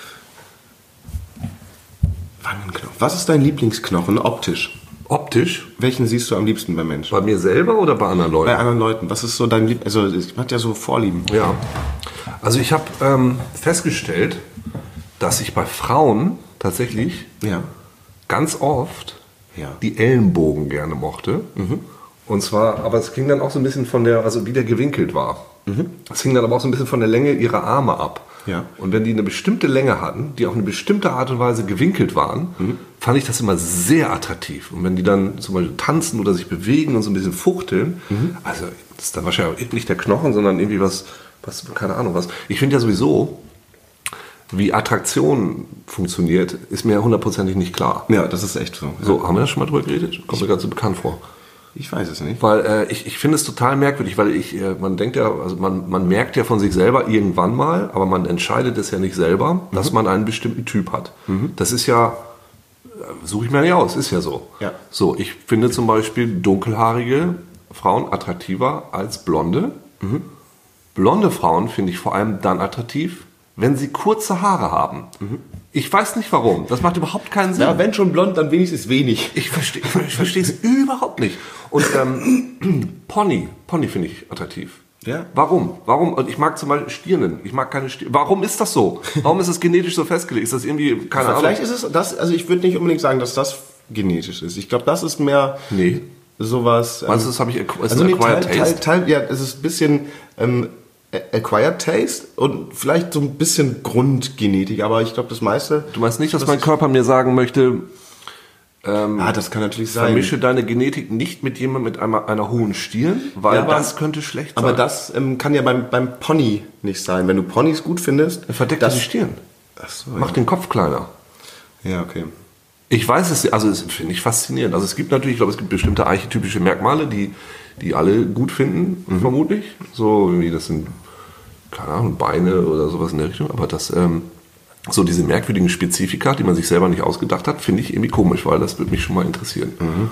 Speaker 1: Wangenknochen. Was ist dein Lieblingsknochen optisch?
Speaker 2: Optisch?
Speaker 1: Welchen siehst du am liebsten bei Menschen?
Speaker 2: Bei mir selber oder bei anderen Leuten?
Speaker 1: Bei anderen Leuten. Was ist so dein Lieb... Also, man hat ja so Vorlieben.
Speaker 2: Ja. Also ich habe ähm, festgestellt, dass ich bei Frauen tatsächlich
Speaker 1: Ja.
Speaker 2: ganz oft
Speaker 1: Ja.
Speaker 2: die Ellenbogen gerne mochte. Und zwar, aber es ging dann auch so ein bisschen von der, also wie der gewinkelt war. Es ging dann aber auch so ein bisschen von der Länge ihrer Arme ab.
Speaker 1: Ja.
Speaker 2: Und wenn die eine bestimmte Länge hatten, die auf eine bestimmte Art und Weise gewinkelt waren, fand ich das immer sehr attraktiv. Und wenn die dann zum Beispiel tanzen oder sich bewegen und so ein bisschen fuchteln, also das ist dann wahrscheinlich nicht der Knochen, sondern irgendwie was, was keine Ahnung was. Ich finde ja sowieso, wie Attraktion funktioniert, ist mir hundertprozentig nicht klar.
Speaker 1: Ja, das ist echt so.
Speaker 2: So, haben wir da schon mal drüber geredet? Kommt mir gerade so bekannt vor.
Speaker 1: Ich weiß es nicht.
Speaker 2: Weil äh, ich, ich finde es total merkwürdig, weil ich, äh, man denkt ja, also man, man merkt ja von sich selber irgendwann mal, aber man entscheidet es ja nicht selber, mhm. dass man einen bestimmten Typ hat. Mhm. Das ist ja, äh, suche ich mir nicht aus, ist ja so.
Speaker 1: Ja.
Speaker 2: So, ich finde zum Beispiel dunkelhaarige Frauen attraktiver als blonde. Mhm. Blonde Frauen finde ich vor allem dann attraktiv, wenn sie kurze Haare haben. Mhm. Ich weiß nicht warum. Das macht überhaupt keinen Sinn.
Speaker 1: Ja, wenn schon blond, dann wenigstens wenig.
Speaker 2: Ich verstehe ich verstehe es überhaupt nicht. Und ähm, Pony, Pony finde ich attraktiv.
Speaker 1: Ja.
Speaker 2: Warum? Warum? Und ich mag zum Beispiel Stirnen. Ich mag keine Stirnen. Warum ist das so? Warum ist das genetisch so festgelegt? Ist das irgendwie, keine Ahnung.
Speaker 1: Vielleicht ist es das, also ich würde nicht unbedingt sagen, dass das genetisch ist. Ich glaube, das ist mehr
Speaker 2: Nee.
Speaker 1: sowas.
Speaker 2: Meinst du,
Speaker 1: ähm,
Speaker 2: das habe ich ist
Speaker 1: also
Speaker 2: ein
Speaker 1: nee,
Speaker 2: acquired
Speaker 1: Teil, Teil,
Speaker 2: taste?
Speaker 1: Teil, ja, es ist ein bisschen ähm, acquired taste und vielleicht so ein bisschen Grundgenetik, aber ich glaube, das meiste.
Speaker 2: Du meinst nicht, dass
Speaker 1: das
Speaker 2: mein
Speaker 1: ist-
Speaker 2: Körper mir sagen möchte, ähm,
Speaker 1: Ah, das kann natürlich sein.
Speaker 2: vermische deine Genetik nicht mit jemandem mit einer, einer hohen Stirn, weil
Speaker 1: Ja, aber-
Speaker 2: das könnte schlecht sein.
Speaker 1: Aber das ähm, kann ja beim, beim Pony nicht sein. Wenn du Ponys gut findest,
Speaker 2: verdeckt
Speaker 1: das
Speaker 2: die Stirn.
Speaker 1: Ach so,
Speaker 2: Macht den Kopf kleiner.
Speaker 1: ja, okay.
Speaker 2: Ich weiß es, also es finde ich faszinierend. Also es gibt natürlich, ich glaube, es gibt bestimmte archetypische Merkmale, die, die alle gut finden,
Speaker 1: Mhm.
Speaker 2: vermutlich. So wie das sind, keine Ahnung, Beine oder sowas in der Richtung. Aber das, ähm, so diese merkwürdigen Spezifika, die man sich selber nicht ausgedacht hat, finde ich irgendwie komisch, weil das würde mich schon mal interessieren.
Speaker 1: Mhm.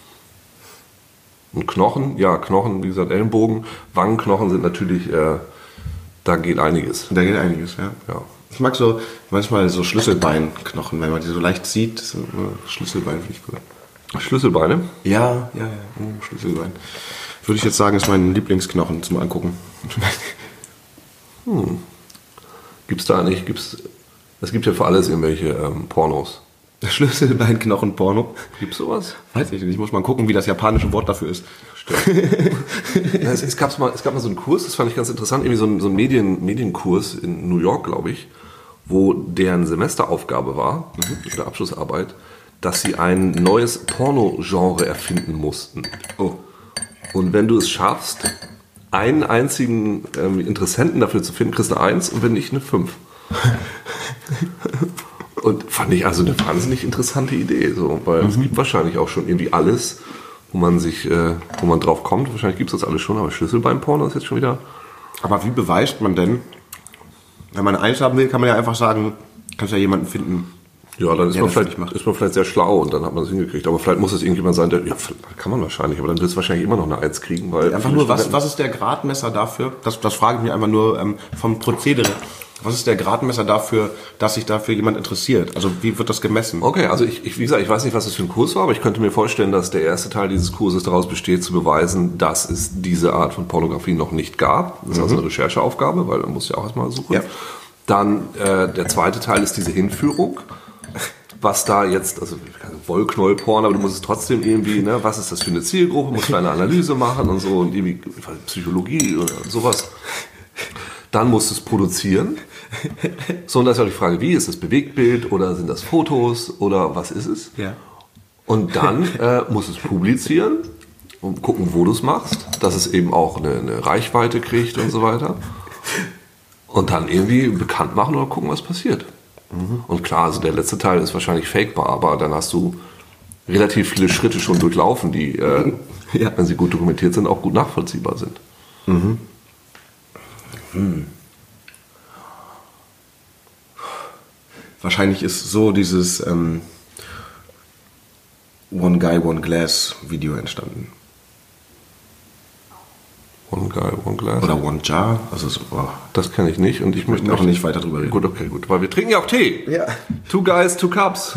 Speaker 2: Und Knochen, ja, Knochen, wie gesagt, Ellenbogen, Wangenknochen sind natürlich, äh, da geht einiges.
Speaker 1: Da geht einiges, ja.
Speaker 2: Ja.
Speaker 1: Ich mag so manchmal so Schlüsselbeinknochen, wenn man die so leicht sieht. So, äh, Schlüsselbein finde ich gut.
Speaker 2: Schlüsselbeine?
Speaker 1: Ja, ja, ja, oh, Schlüsselbein. Würde ich jetzt sagen, ist mein Lieblingsknochen zum Angucken.
Speaker 2: Gibt's da nicht, gibt's, es gibt ja für alles irgendwelche ähm, Pornos.
Speaker 1: Schlüsselbeinknochen-Porno.
Speaker 2: Gibt's sowas?
Speaker 1: Weiß ich nicht. Ich muss mal gucken, wie das japanische Wort dafür ist.
Speaker 2: Ja, es, es, gab's mal, es gab mal so einen Kurs, das fand ich ganz interessant, irgendwie so ein, so ein Medien, Medienkurs in New York, glaube ich, wo deren Semesteraufgabe war, mhm. oder Abschlussarbeit, dass sie ein neues Porno-Genre erfinden mussten.
Speaker 1: Oh.
Speaker 2: Und wenn du es schaffst, einen einzigen ähm, Interessenten dafür zu finden, kriegst du eine Eins und wenn nicht, eine Fünf. Und fand ich also eine wahnsinnig interessante Idee, so, weil mhm. es gibt wahrscheinlich auch schon irgendwie alles, wo man sich, äh, wo man drauf kommt. Wahrscheinlich gibt es das alles schon, aber Schlüsselbeinporno ist jetzt schon wieder.
Speaker 1: Aber wie beweist man denn, wenn man eins haben will, kann man ja einfach sagen, kannst ja jemanden finden.
Speaker 2: Ja, dann ist, man vielleicht, ist man vielleicht sehr schlau und dann hat man es hingekriegt. Aber vielleicht muss es irgendjemand sein, der, ja, kann man wahrscheinlich, aber dann wird es wahrscheinlich immer noch eine Eins kriegen. Weil
Speaker 1: einfach nur, was, was ist der Gradmesser dafür? Das, das frage ich mich einfach nur ähm, vom Prozedere. Was ist der Gradmesser dafür, dass sich dafür jemand interessiert? Also wie wird das gemessen?
Speaker 2: Okay, also ich, ich, wie gesagt, ich weiß nicht, was das für ein Kurs war, aber ich könnte mir vorstellen, dass der erste Teil dieses Kurses daraus besteht, zu beweisen, dass es diese Art von Pornografie noch nicht gab. Das ist mhm. also eine Rechercheaufgabe, weil man muss ja auch erstmal suchen. Ja. Dann äh, der zweite Teil ist diese Hinführung. Was da jetzt, also Wollknollporn, aber du musst es trotzdem irgendwie, ne, was ist das für eine Zielgruppe, musst du eine Analyse machen und so und irgendwie Psychologie oder sowas. Dann musst du es produzieren. So, und da ist ja die Frage, wie ist das Bewegtbild oder sind das Fotos oder was ist es?
Speaker 1: Ja.
Speaker 2: Und dann äh, musst du es publizieren und gucken, wo du es machst, dass es eben auch eine, eine Reichweite kriegt und so weiter. Und dann irgendwie bekannt machen oder gucken, was passiert. Mhm. Und klar, also der letzte Teil ist wahrscheinlich fakebar, aber dann hast du relativ viele Schritte schon durchlaufen, die, äh, ja. wenn sie gut dokumentiert sind, auch gut nachvollziehbar sind.
Speaker 1: Mhm. Hm. Wahrscheinlich ist so dieses ähm, One Guy, One Glass Video entstanden.
Speaker 2: One Guy, One Glass?
Speaker 1: Oder One Jar. Also so, oh.
Speaker 2: Das kenne ich nicht und ich möchte
Speaker 1: noch nicht weiter drüber reden.
Speaker 2: Gut, okay, gut. Weil wir trinken ja auch Tee.
Speaker 1: Ja.
Speaker 2: Two Guys, Two Cups.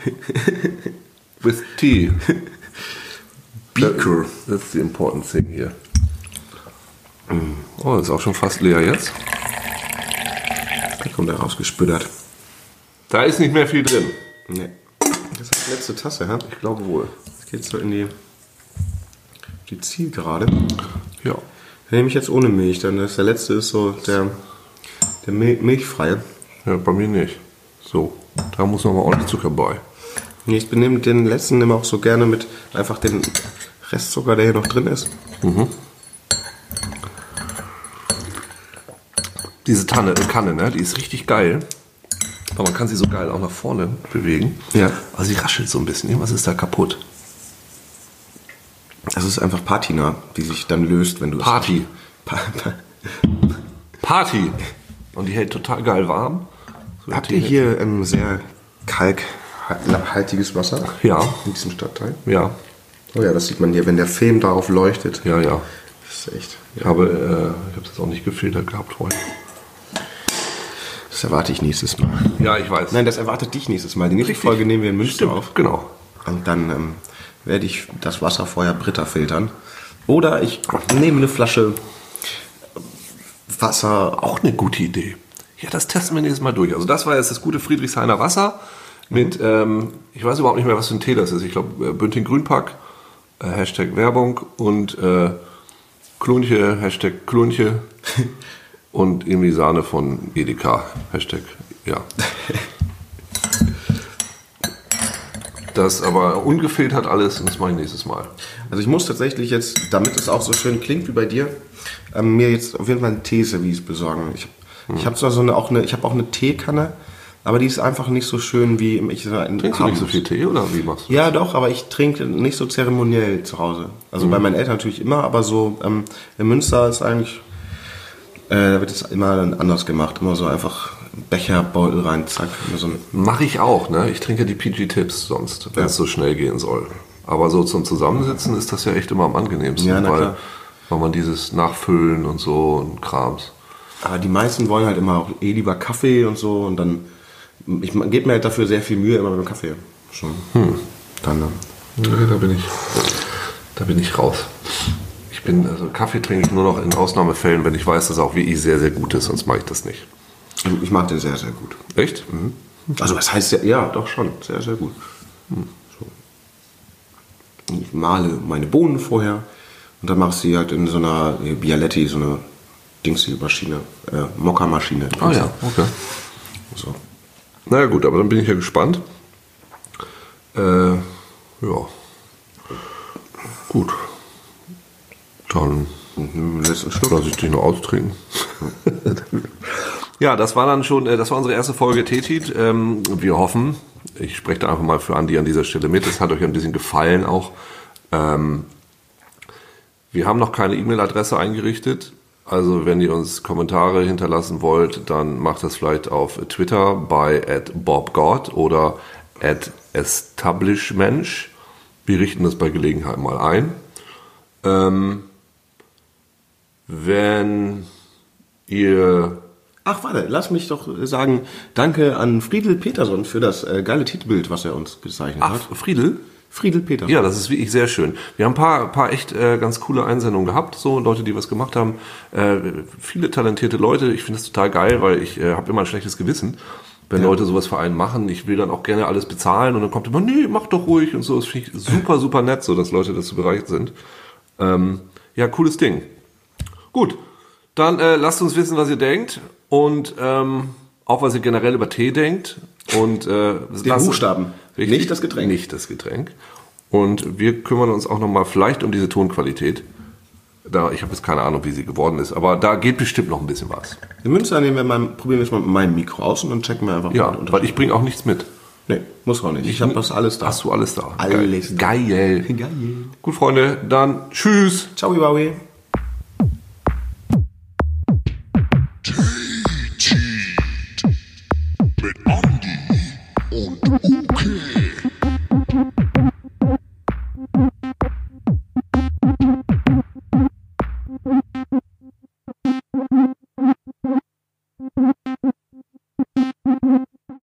Speaker 2: With Tea.
Speaker 1: Beaker.
Speaker 2: That's the important thing here. Oh, das ist auch schon fast leer jetzt.
Speaker 1: Da kommt er rausgespüttert.
Speaker 2: Da ist nicht mehr viel drin.
Speaker 1: Nee. Das ist die letzte Tasse, hä?
Speaker 2: Ich glaube wohl.
Speaker 1: Jetzt geht's so in die, die Zielgerade.
Speaker 2: Ja.
Speaker 1: Den nehme ich jetzt ohne Milch, dann ist der letzte ist so der, der Mil- milchfreie.
Speaker 2: Ja, bei mir nicht. So, da muss noch mal ordentlich Zucker bei.
Speaker 1: Nee, ich benehme den letzten immer auch so gerne mit einfach den Restzucker, der hier noch drin ist.
Speaker 2: Mhm. Diese Tanne, äh, Kanne, ne, die ist richtig geil. Aber man kann sie so geil auch nach vorne bewegen.
Speaker 1: Ja.
Speaker 2: Aber sie raschelt so ein bisschen. Irgendwas ist da kaputt.
Speaker 1: Das ist einfach Patina, die sich dann löst, wenn du
Speaker 2: Party.
Speaker 1: es... Pa- pa-
Speaker 2: Party. Und die hält total geil warm. So
Speaker 1: Habt ihr hier ähm, sehr kalkhaltiges Wasser?
Speaker 2: Ja.
Speaker 1: In diesem Stadtteil?
Speaker 2: Ja.
Speaker 1: Oh ja, das sieht man hier, wenn der Film darauf leuchtet.
Speaker 2: Ja, ja.
Speaker 1: Das ist echt...
Speaker 2: Ich habe äh, ich habe das auch nicht gefiltert gehabt vorhin.
Speaker 1: Das erwarte ich nächstes Mal.
Speaker 2: Ja, ich weiß.
Speaker 1: Nein, das erwartet dich nächstes Mal. Die nächste Folge nehmen wir in Münster
Speaker 2: Stimmt,
Speaker 1: auf.
Speaker 2: Genau.
Speaker 1: Und dann ähm, werde ich das Wasser vorher Britta filtern. Oder ich nehme eine Flasche Wasser.
Speaker 2: Auch eine gute Idee. Ja, das testen wir nächstes Mal durch. Also das war jetzt das gute Friedrichshainer Wasser mit, ähm, ich weiß überhaupt nicht mehr, was für ein Tee das ist. Ich glaube, Bünding Grünpack, äh, Hashtag Werbung und äh, Klunche, Hashtag Klunche und irgendwie Sahne von Edeka, Hashtag, ja. Das aber ungefiltert alles und das mache ich nächstes Mal.
Speaker 1: Also ich muss tatsächlich jetzt, damit es auch so schön klingt wie bei dir, ähm, mir jetzt auf jeden Fall ein Teeservice besorgen. Ich, hm. ich habe zwar so eine, auch eine, ich habe auch eine Teekanne, aber die ist einfach nicht so schön wie im ich in
Speaker 2: Trinkst du nicht so viel Tee oder wie machst du das?
Speaker 1: Ja, doch, aber ich trinke nicht so zeremoniell zu Hause. Also mhm. bei meinen Eltern natürlich immer, aber so ähm, in Münster ist eigentlich, äh, da wird es immer dann anders gemacht. Immer so einfach Becher, Beutel rein, zack. So
Speaker 2: Mache ich auch, ne? Ich trinke die P G-Tips sonst, wenn es ja. so schnell gehen soll. Aber so zum Zusammensitzen ist das ja echt immer am angenehmsten,
Speaker 1: ja, na
Speaker 2: weil,
Speaker 1: klar.
Speaker 2: weil man dieses Nachfüllen und so und Krams.
Speaker 1: Aber die meisten wollen halt immer auch eh lieber Kaffee und so und dann, ich gebe mir halt dafür sehr viel Mühe immer beim Kaffee. Schon.
Speaker 2: Hm.
Speaker 1: Dann,
Speaker 2: nee, da bin ich, da bin ich raus. Ich bin, also Kaffee trinke ich nur noch in Ausnahmefällen, wenn ich weiß, dass auch wirklich sehr, sehr gut ist, sonst mache ich das nicht.
Speaker 1: Ich mag den sehr, sehr gut.
Speaker 2: Echt?
Speaker 1: Mhm. Also was heißt ja, ja, doch schon, sehr, sehr gut. So. Ich male meine Bohnen vorher und dann mache ich sie halt in so einer Bialetti, so eine Dingsy-Maschine, äh, Mokka-Maschine.
Speaker 2: Ah ja, okay.
Speaker 1: So.
Speaker 2: Naja gut, aber dann bin ich ja gespannt. Äh, ja. Gut. Dann
Speaker 1: Mhm, letzten Schluck.
Speaker 2: lasse ich dich noch austrinken. Ja, das war dann schon, äh, das war unsere erste Folge Tetit. Ähm, wir hoffen, ich spreche da einfach mal für Andi an dieser Stelle mit, es hat euch ein bisschen gefallen auch. Ähm, wir haben noch keine E-Mail-Adresse eingerichtet. Also wenn ihr uns Kommentare hinterlassen wollt, dann macht das vielleicht auf Twitter bei at bobgod oder at establishmensch. Wir richten das bei Gelegenheit mal ein. Ähm, wenn ihr...
Speaker 1: Ach, warte, lass mich doch sagen, danke an Friedel Peterson für das äh, geile Titelbild, was er uns gezeichnet
Speaker 2: Ach,
Speaker 1: hat.
Speaker 2: Friedel?
Speaker 1: Friedel Peterson.
Speaker 2: Ja, das ist wirklich sehr schön. Wir haben ein paar, paar echt äh, ganz coole Einsendungen gehabt, so Leute, die was gemacht haben. Äh, viele talentierte Leute. Ich finde das total geil, weil ich äh, habe immer ein schlechtes Gewissen, wenn
Speaker 1: Ja.
Speaker 2: Leute sowas für einen machen. Ich will dann auch gerne alles bezahlen und dann kommt immer, nee, mach doch ruhig und so. Das finde ich super, super nett, so dass Leute dazu bereit sind. Ähm, ja, cooles Ding. Gut, dann äh, lasst uns wissen, was ihr denkt und ähm, auch was ihr generell über Tee denkt. Und äh,
Speaker 1: Den Buchstaben,
Speaker 2: richtig,
Speaker 1: nicht das Getränk.
Speaker 2: Nicht das Getränk. Und wir kümmern uns auch nochmal vielleicht um diese Tonqualität. Da, ich habe jetzt keine Ahnung, wie sie geworden ist, aber da geht bestimmt noch ein bisschen was.
Speaker 1: In Münster nehmen wir mal, probieren wir es mal mit meinem Mikro aus und dann checken wir einfach
Speaker 2: Ja,
Speaker 1: mal den Unterschied.
Speaker 2: weil ich bringe auch nichts mit.
Speaker 1: Nee, muss auch nicht. Ich habe das alles da.
Speaker 2: Hast du alles da?
Speaker 1: Alles da.
Speaker 2: Geil. Geil.
Speaker 1: Geil.
Speaker 2: Gut, Freunde, dann tschüss.
Speaker 1: Ciao, Wowie.
Speaker 3: Mit Andi und U K.